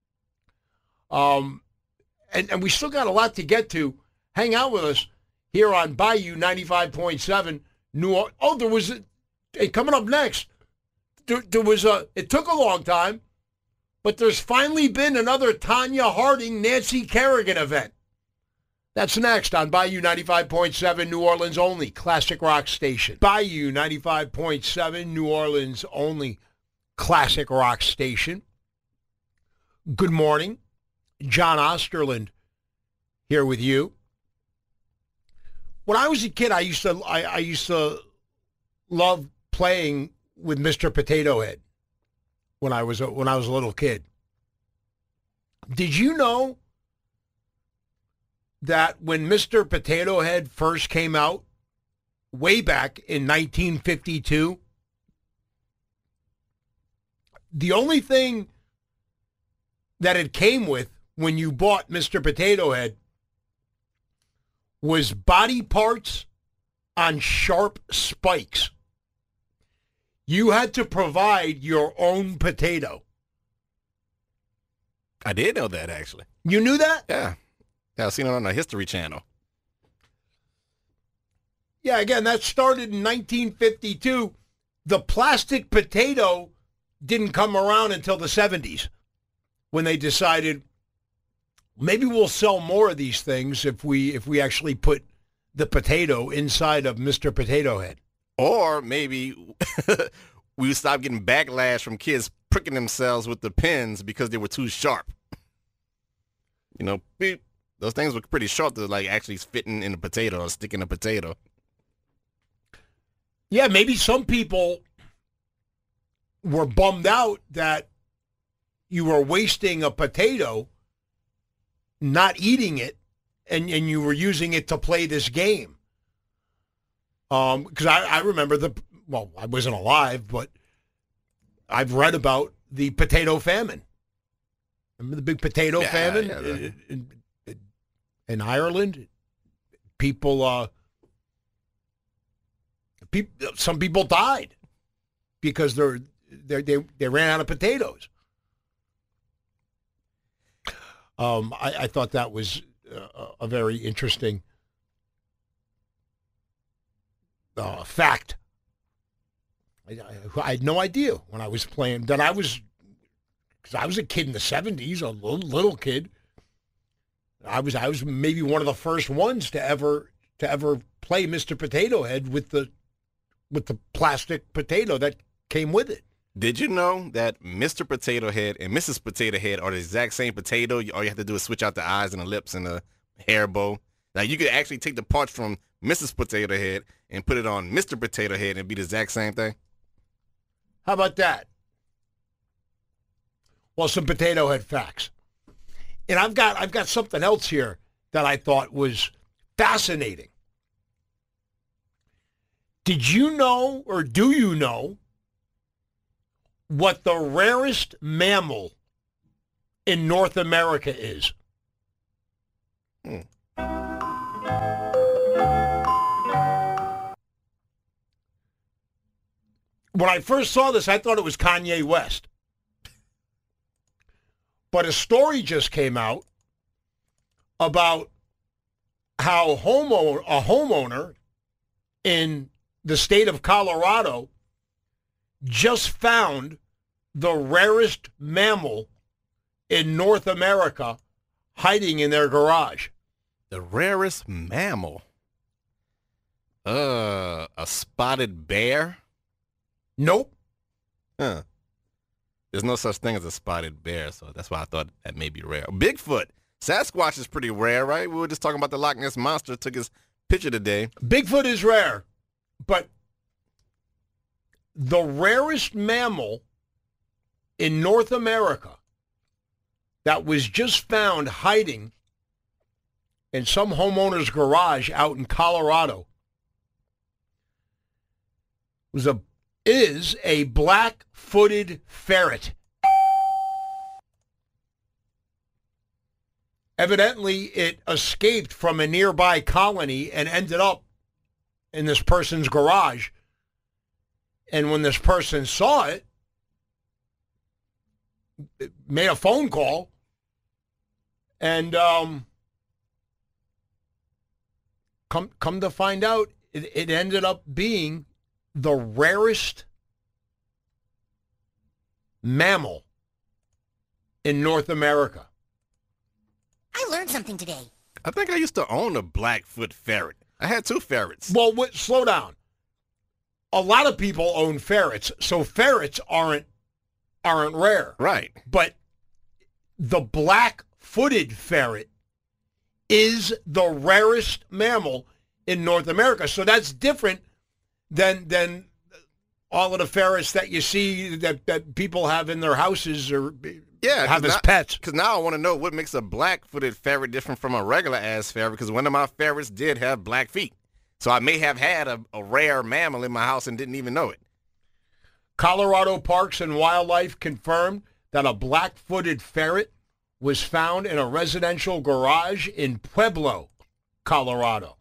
Um, and, and we still got a lot to get to. Hang out with us here on Bayou ninety-five point seven. New Orleans. Oh, there was a, hey, coming up next, there, there was a, it took a long time, but there's finally been another Tanya Harding, Nancy Kerrigan event. That's next on Bayou ninety-five point seven, New Orleans only classic rock station. Bayou ninety-five point seven, New Orleans only classic rock station. Good morning. John Osterland here with you. When I was a kid, I used to I, I used to love playing with Mister Potato Head when I was a, when I was a little kid. Did you know that when Mister Potato Head first came out, way back in nineteen fifty-two, the only thing that it came with when you bought Mister Potato Head was body parts on sharp spikes. You had to provide your own potato. I did know that, actually. You knew that? Yeah. Yeah, I've seen it on the History Channel. Yeah, again, that started in nineteen fifty-two. The plastic potato didn't come around until the seventies when they decided maybe we'll sell more of these things if we if we actually put the potato inside of Mister Potato Head. Or maybe we would stop getting backlash from kids pricking themselves with the pins because they were too sharp. You know, beep. Those things were pretty sharp to like actually fitting in a potato or sticking a potato. Yeah, maybe some people were bummed out that you were wasting a potato, not eating it, and, and you were using it to play this game. Um, because I, I remember the, well, I wasn't alive, but I've read about the potato famine. Remember the big potato yeah, famine yeah, in, in, in Ireland? People, uh, people, some people died because they're, they're, they they ran out of potatoes. Um, I, I thought that was a, a very interesting uh, fact. I, I, I had no idea when I was playing that I was, because I was a kid in the seventies, a little, little kid. I was I was maybe one of the first ones to ever to ever play Mister Potato Head with the with the plastic potato that came with it. Did you know that Mister Potato Head and Missus Potato Head are the exact same potato? All you have to do is switch out the eyes and the lips and the hair bow. Now, you could actually take the parts from Missus Potato Head and put it on Mister Potato Head and be the exact same thing. How about that? Well, some Potato Head facts. And I've got I've got something else here that I thought was fascinating. Did you know, or do you know, what the rarest mammal in North America is? Hmm. When I first saw this, I thought it was Kanye West. But a story just came out about how homeowner, a homeowner in the state of Colorado just found the rarest mammal in North America hiding in their garage. The rarest mammal? Uh, a spotted bear? Nope. Huh. There's no such thing as a spotted bear, so that's why I thought that may be rare. Bigfoot. Sasquatch is pretty rare, right? We were just talking about the Loch Ness Monster. Took his picture today. Bigfoot is rare, but the rarest mammal in North America that was just found hiding in some homeowner's garage out in Colorado was a is a black-footed ferret. Evidently, it escaped from a nearby colony and ended up in this person's garage. And when this person saw it, it made a phone call, and um, come come to find out, it, it ended up being the rarest mammal in North America. I learned something today. I think I used to own a Blackfoot ferret. I had two ferrets. Well, wait, slow down. A lot of people own ferrets, so ferrets aren't aren't rare. Right. But the black-footed ferret is the rarest mammal in North America. So that's different than than all of the ferrets that you see that, that people have in their houses or yeah, have as now, pets. Because now I want to know what makes a black-footed ferret different from a regular-ass ferret, because one of my ferrets did have black feet. So I may have had a, a rare mammal in my house and didn't even know it. Colorado Parks and Wildlife confirmed that a black-footed ferret was found in a residential garage in Pueblo, Colorado.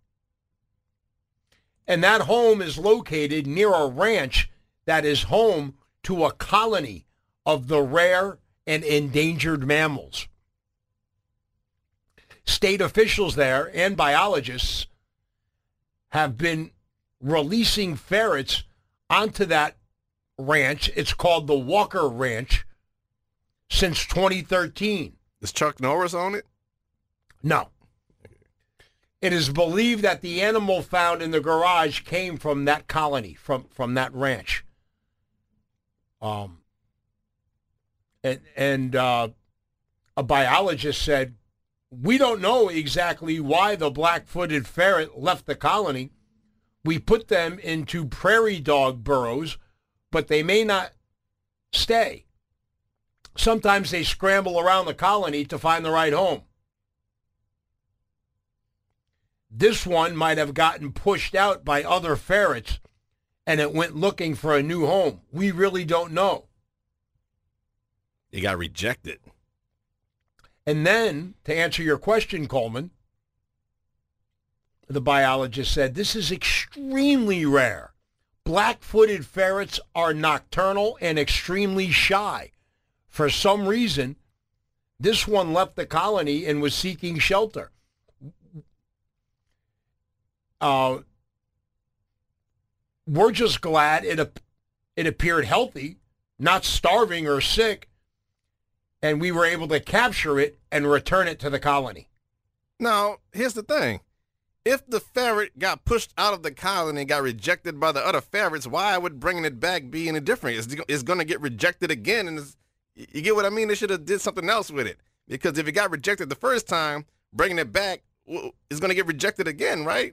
And that home is located near a ranch that is home to a colony of the rare and endangered mammals. State officials there and biologists have been releasing ferrets onto that ranch. It's called the Walker Ranch since twenty thirteen. Is Chuck Norris on it? No. It is believed that the animal found in the garage came from that colony, from, from that ranch. Um, and and uh, a biologist said, we don't know exactly why the black-footed ferret left the colony. We put them into prairie dog burrows, but they may not stay. Sometimes they scramble around the colony to find the right home. This one might have gotten pushed out by other ferrets, and it went looking for a new home. We really don't know. It got rejected. And then, to answer your question, Coleman, the biologist said, this is extremely rare. Black-footed ferrets are nocturnal and extremely shy. For some reason, this one left the colony and was seeking shelter. Uh, we're just glad it it appeared healthy, not starving or sick, and we were able to capture it and return it to the colony. Now, here's the thing. If the ferret got pushed out of the colony and got rejected by the other ferrets, why would bringing it back be any different? It's, it's going to get rejected again, and it's, you get what I mean? They should have did something else with it. Because if it got rejected the first time, bringing it back is going to get rejected again, right?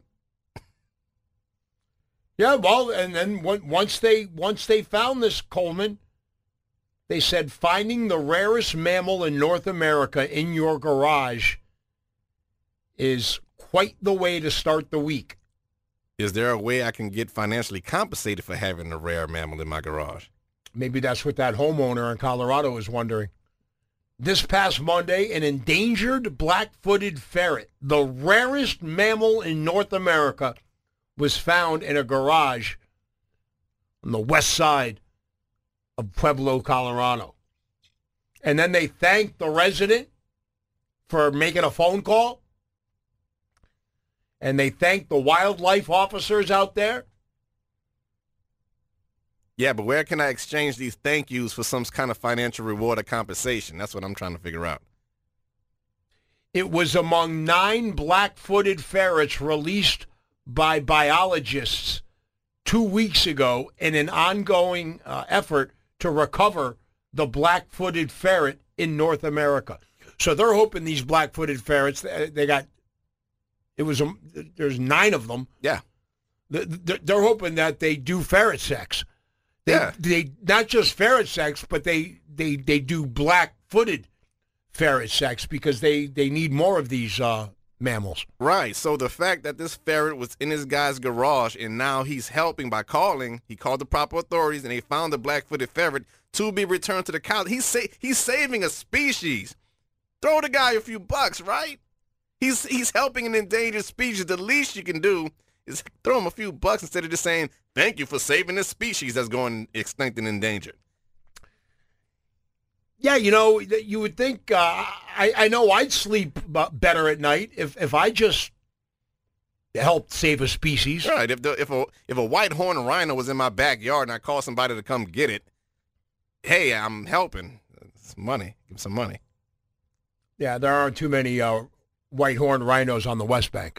Yeah, well, and then once they once they found this, Coleman, they said finding the rarest mammal in North America in your garage is quite the way to start the week. Is there a way I can get financially compensated for having a rare mammal in my garage? Maybe that's what that homeowner in Colorado is wondering. This past Monday, an endangered black-footed ferret, the rarest mammal in North America, was found in a garage on the west side of Pueblo, Colorado. And then they thanked the resident for making a phone call. And they thanked the wildlife officers out there. Yeah, but where can I exchange these thank yous for some kind of financial reward or compensation? That's what I'm trying to figure out. It was among nine black-footed ferrets released by biologists two weeks ago in an ongoing uh, effort to recover the black-footed ferret in North America. So they're hoping these black-footed ferrets, they got, it was, a, there's nine of them. Yeah. They're hoping that they do ferret sex. They, yeah. They, not just ferret sex, but they, they, they do black-footed ferret sex because they, they need more of these uh, mammals. Right. So the fact that this ferret was in this guy's garage and now he's helping by calling, he called the proper authorities and they found the black-footed ferret to be returned to the colony. He's sa- he's saving a species. Throw the guy a few bucks, right? He's he's helping an endangered species. The least you can do is throw him a few bucks instead of just saying, thank you for saving this species that's going extinct and endangered. Yeah, you know, you would think, uh, I, I know I'd sleep better at night if, if I just helped save a species. Right. If the, if a if a white horned rhino was in my backyard and I called somebody to come get it, hey, I'm helping. It's money. Give me some money. Yeah, there aren't too many uh, white horned rhinos on the West Bank.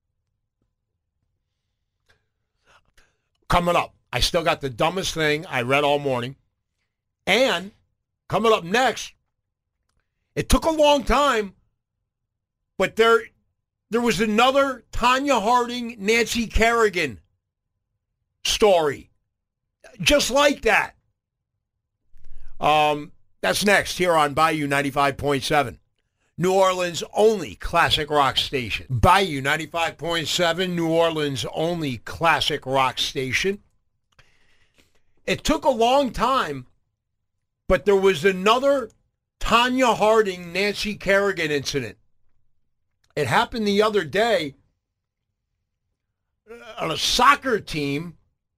Coming up, I still got the dumbest thing I read all morning. And coming up next, it took a long time, but there there was another Tanya Harding, Nancy Kerrigan story. Just like that. Um, that's next here on Bayou ninety-five point seven. New Orleans' only classic rock station. Bayou ninety-five point seven, New Orleans' only classic rock station. It took a long time, but there was another Tanya Harding, Nancy Kerrigan incident. It happened the other day on a soccer team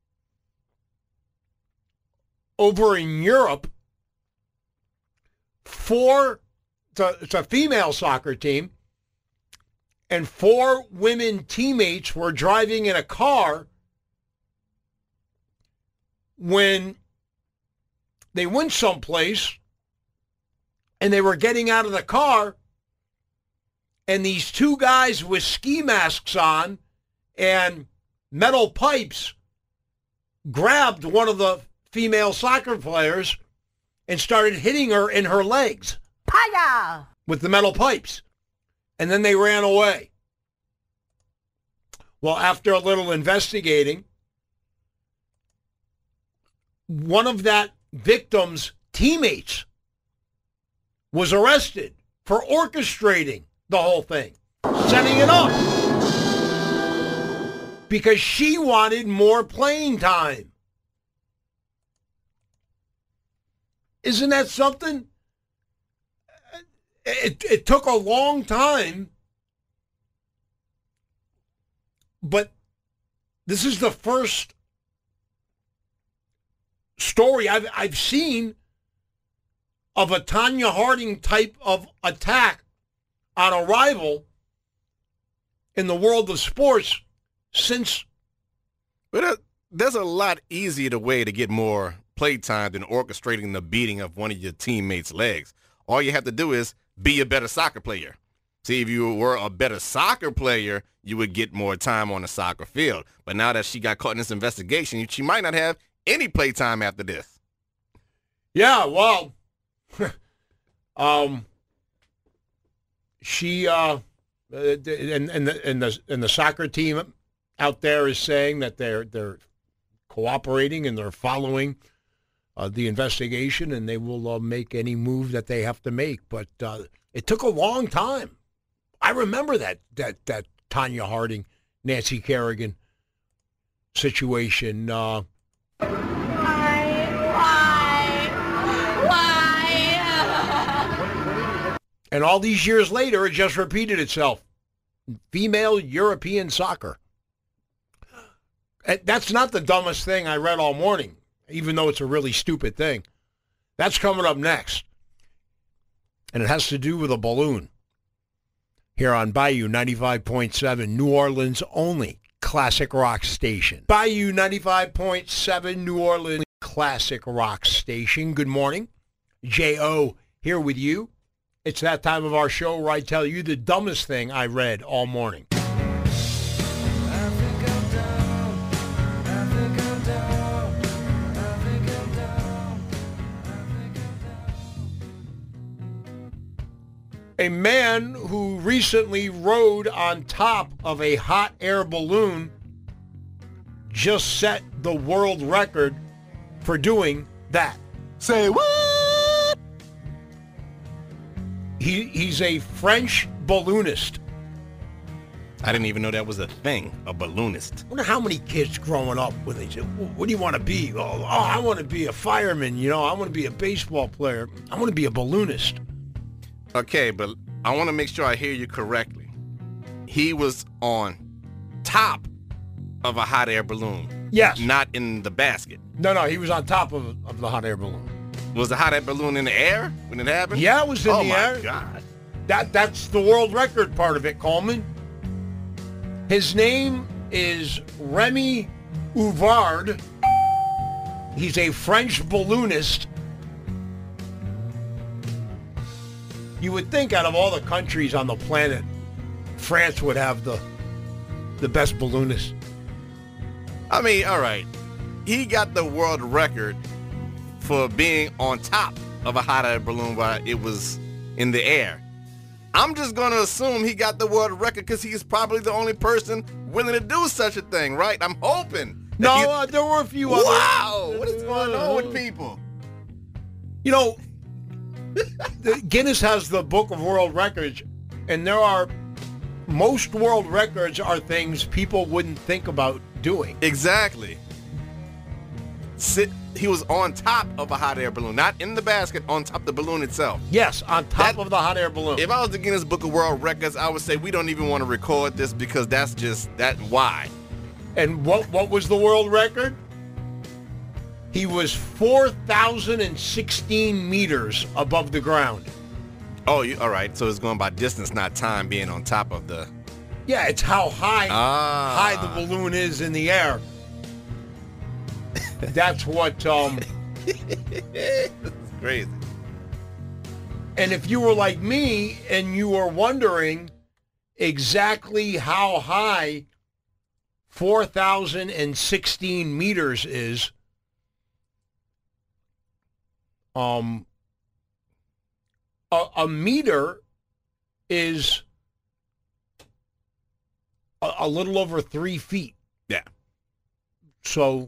over in Europe. Four It's a, it's a female soccer team, and four women teammates were driving in a car when they went someplace and they were getting out of the car, and these two guys with ski masks on and metal pipes grabbed one of the female soccer players and started hitting her in her legs. Paya! With the metal pipes. And then they ran away. Well, after a little investigating, one of that victim's teammates was arrested for orchestrating the whole thing, setting it up, because she wanted more playing time. Isn't that something? It, it took a long time, but this is the first story I've I've seen of a Tonya Harding type of attack on a rival in the world of sports since. But uh, there's a lot easier way to get more playtime than orchestrating the beating of one of your teammates' legs. All you have to do is be a better soccer player. See, if you were a better soccer player, you would get more time on the soccer field. But now that she got caught in this investigation, she might not have any playtime after this. Yeah, well, um, she uh, and and the, and the and the soccer team out there is saying that they're they're cooperating and they're following uh, the investigation, and they will uh, make any move that they have to make. But uh, it took a long time. I remember that that that Tonya Harding, Nancy Kerrigan situation. Uh, And all these years later, it just repeated itself. Female European soccer. That's not the dumbest thing I read all morning, even though it's a really stupid thing. That's coming up next. And it has to do with a balloon. Here on Bayou ninety-five point seven, New Orleans' only classic rock station. Bayou ninety-five point seven, New Orleans' classic rock station. Good morning. J O here with you. It's that time of our show where I tell you the dumbest thing I read all morning. A man who recently rode on top of a hot air balloon just set the world record for doing that. Say what? He, he's a French balloonist. I didn't even know that was a thing, a balloonist. I wonder how many kids growing up when they say, what do you want to be? Oh, oh, I want to be a fireman, you know, I want to be a baseball player. I want to be a balloonist. Okay, but I want to make sure I hear you correctly. He was on top of a hot air balloon. Yes. Not in the basket. No, no, he was on top of, of the hot air balloon. Was the hot air balloon in the air when it happened? Yeah, it was in oh the air. Oh, my God. That, that's the world record part of it, Coleman. His name is Remy Ouvard. He's a French balloonist. You would think out of all the countries on the planet, France would have the the best balloonist. I mean, all right. He got the world record for being on top of a hot air balloon while it was in the air. I'm just going to assume he got the world record because he's probably the only person willing to do such a thing, right? I'm hoping. No, uh, there were a few wow, other... Wow, what is going on with people? You know, Guinness has the Book of World Records, and there are... Most world records are things people wouldn't think about doing. Exactly. Sit... He was on top of a hot air balloon, not in the basket, on top of the balloon itself. Yes, on top that, of the hot air balloon. If I was the Guinness Book of World Records, I would say we don't even want to record this because that's just, that, why? And what what was the world record? He was four thousand sixteen meters above the ground. Oh, you, all right, so it's going by distance, not time, being on top of the... Yeah, it's how high, ah. high the balloon is in the air. That's what. Um, It's crazy. And if you were like me and you were wondering exactly how high four thousand sixteen meters is, um, a, a meter is a, a little over three feet. Yeah. So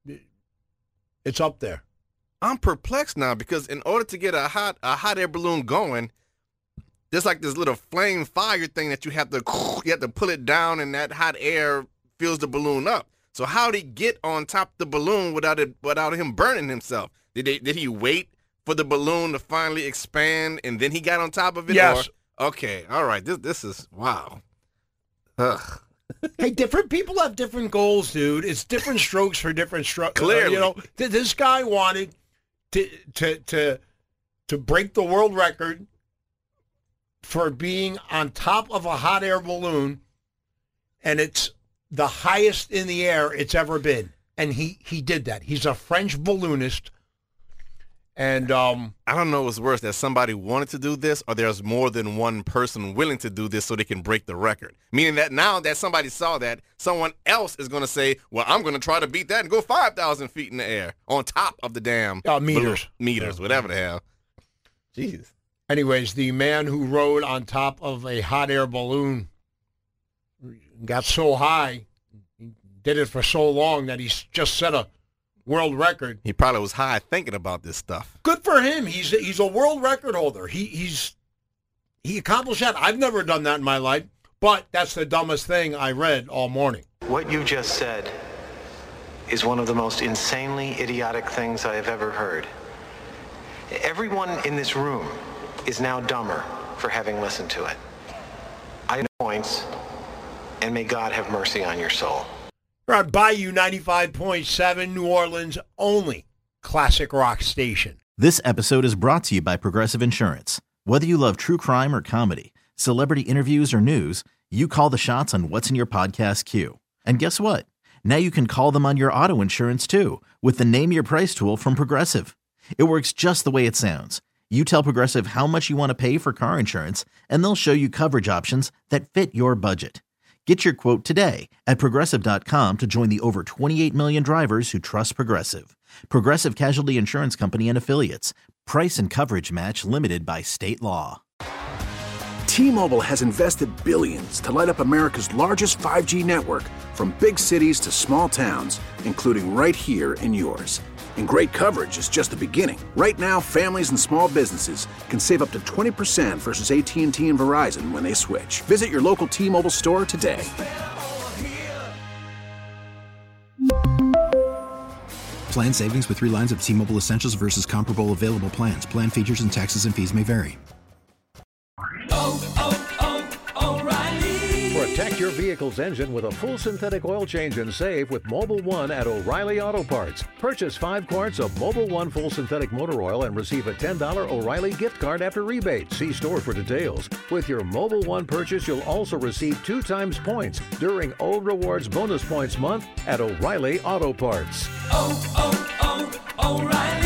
it's up there. I'm perplexed now because in order to get a hot a hot air balloon going, there's like this little flame fire thing that you have to you have to pull it down, and that hot air fills the balloon up. So how did he get on top of the balloon without it without him burning himself? Did they, did he wait for the balloon to finally expand and then he got on top of it? Yes. Or, okay. All right. This this is wow. Ugh. Hey, different people have different goals, dude. It's different strokes for different strokes. Clearly. Uh, you know, th- this guy wanted to to to to break the world record for being on top of a hot air balloon, and it's the highest in the air it's ever been. And he, he did that. He's a French balloonist. And um, I don't know what's worse, that somebody wanted to do this or there's more than one person willing to do this so they can break the record. Meaning that now that somebody saw that, someone else is going to say, well, I'm going to try to beat that and go five thousand feet in the air on top of the damn uh, meters. balloon. Meters, whatever the hell. Jeez. Anyways, the man who rode on top of a hot air balloon got so high, he did it for so long that he's just set a world record. He probably was high thinking about this stuff. Good for him. He's a, he's a world record holder. He he's he accomplished that. I've never done that in my life, but that's the dumbest thing I read all morning. What you just said is one of the most insanely idiotic things I have ever heard. Everyone in this room is now dumber for having listened to it. I know points, and may God have mercy on your soul. We're on Bayou ninety-five point seven, New Orleans' only classic rock station. This episode is brought to you by Progressive Insurance. Whether you love true crime or comedy, celebrity interviews or news, you call the shots on what's in your podcast queue. And guess what? Now you can call them on your auto insurance too with the Name Your Price tool from Progressive. It works just the way it sounds. You tell Progressive how much you want to pay for car insurance, and they'll show you coverage options that fit your budget. Get your quote today at Progressive dot com to join the over twenty-eight million drivers who trust Progressive. Progressive Casualty Insurance Company and Affiliates. Price and coverage match limited by state law. T-Mobile has invested billions to light up America's largest five G network, from big cities to small towns, including right here in yours. And great coverage is just the beginning. Right now, families and small businesses can save up to twenty percent versus A T and T and Verizon when they switch. Visit your local T-Mobile store today. Plan savings with three lines of T-Mobile Essentials versus comparable available plans. Plan features and taxes and fees may vary. Oh, oh, oh, O'Reilly. Protect your vehicle's engine with a full synthetic oil change and save with Mobil one at O'Reilly Auto Parts. Purchase five quarts of Mobil one full synthetic motor oil and receive a ten dollars O'Reilly gift card after rebate. See store for details. With your Mobil one purchase, you'll also receive two times points during O Rewards Bonus Points Month at O'Reilly Auto Parts. Oh, oh, oh, O'Reilly.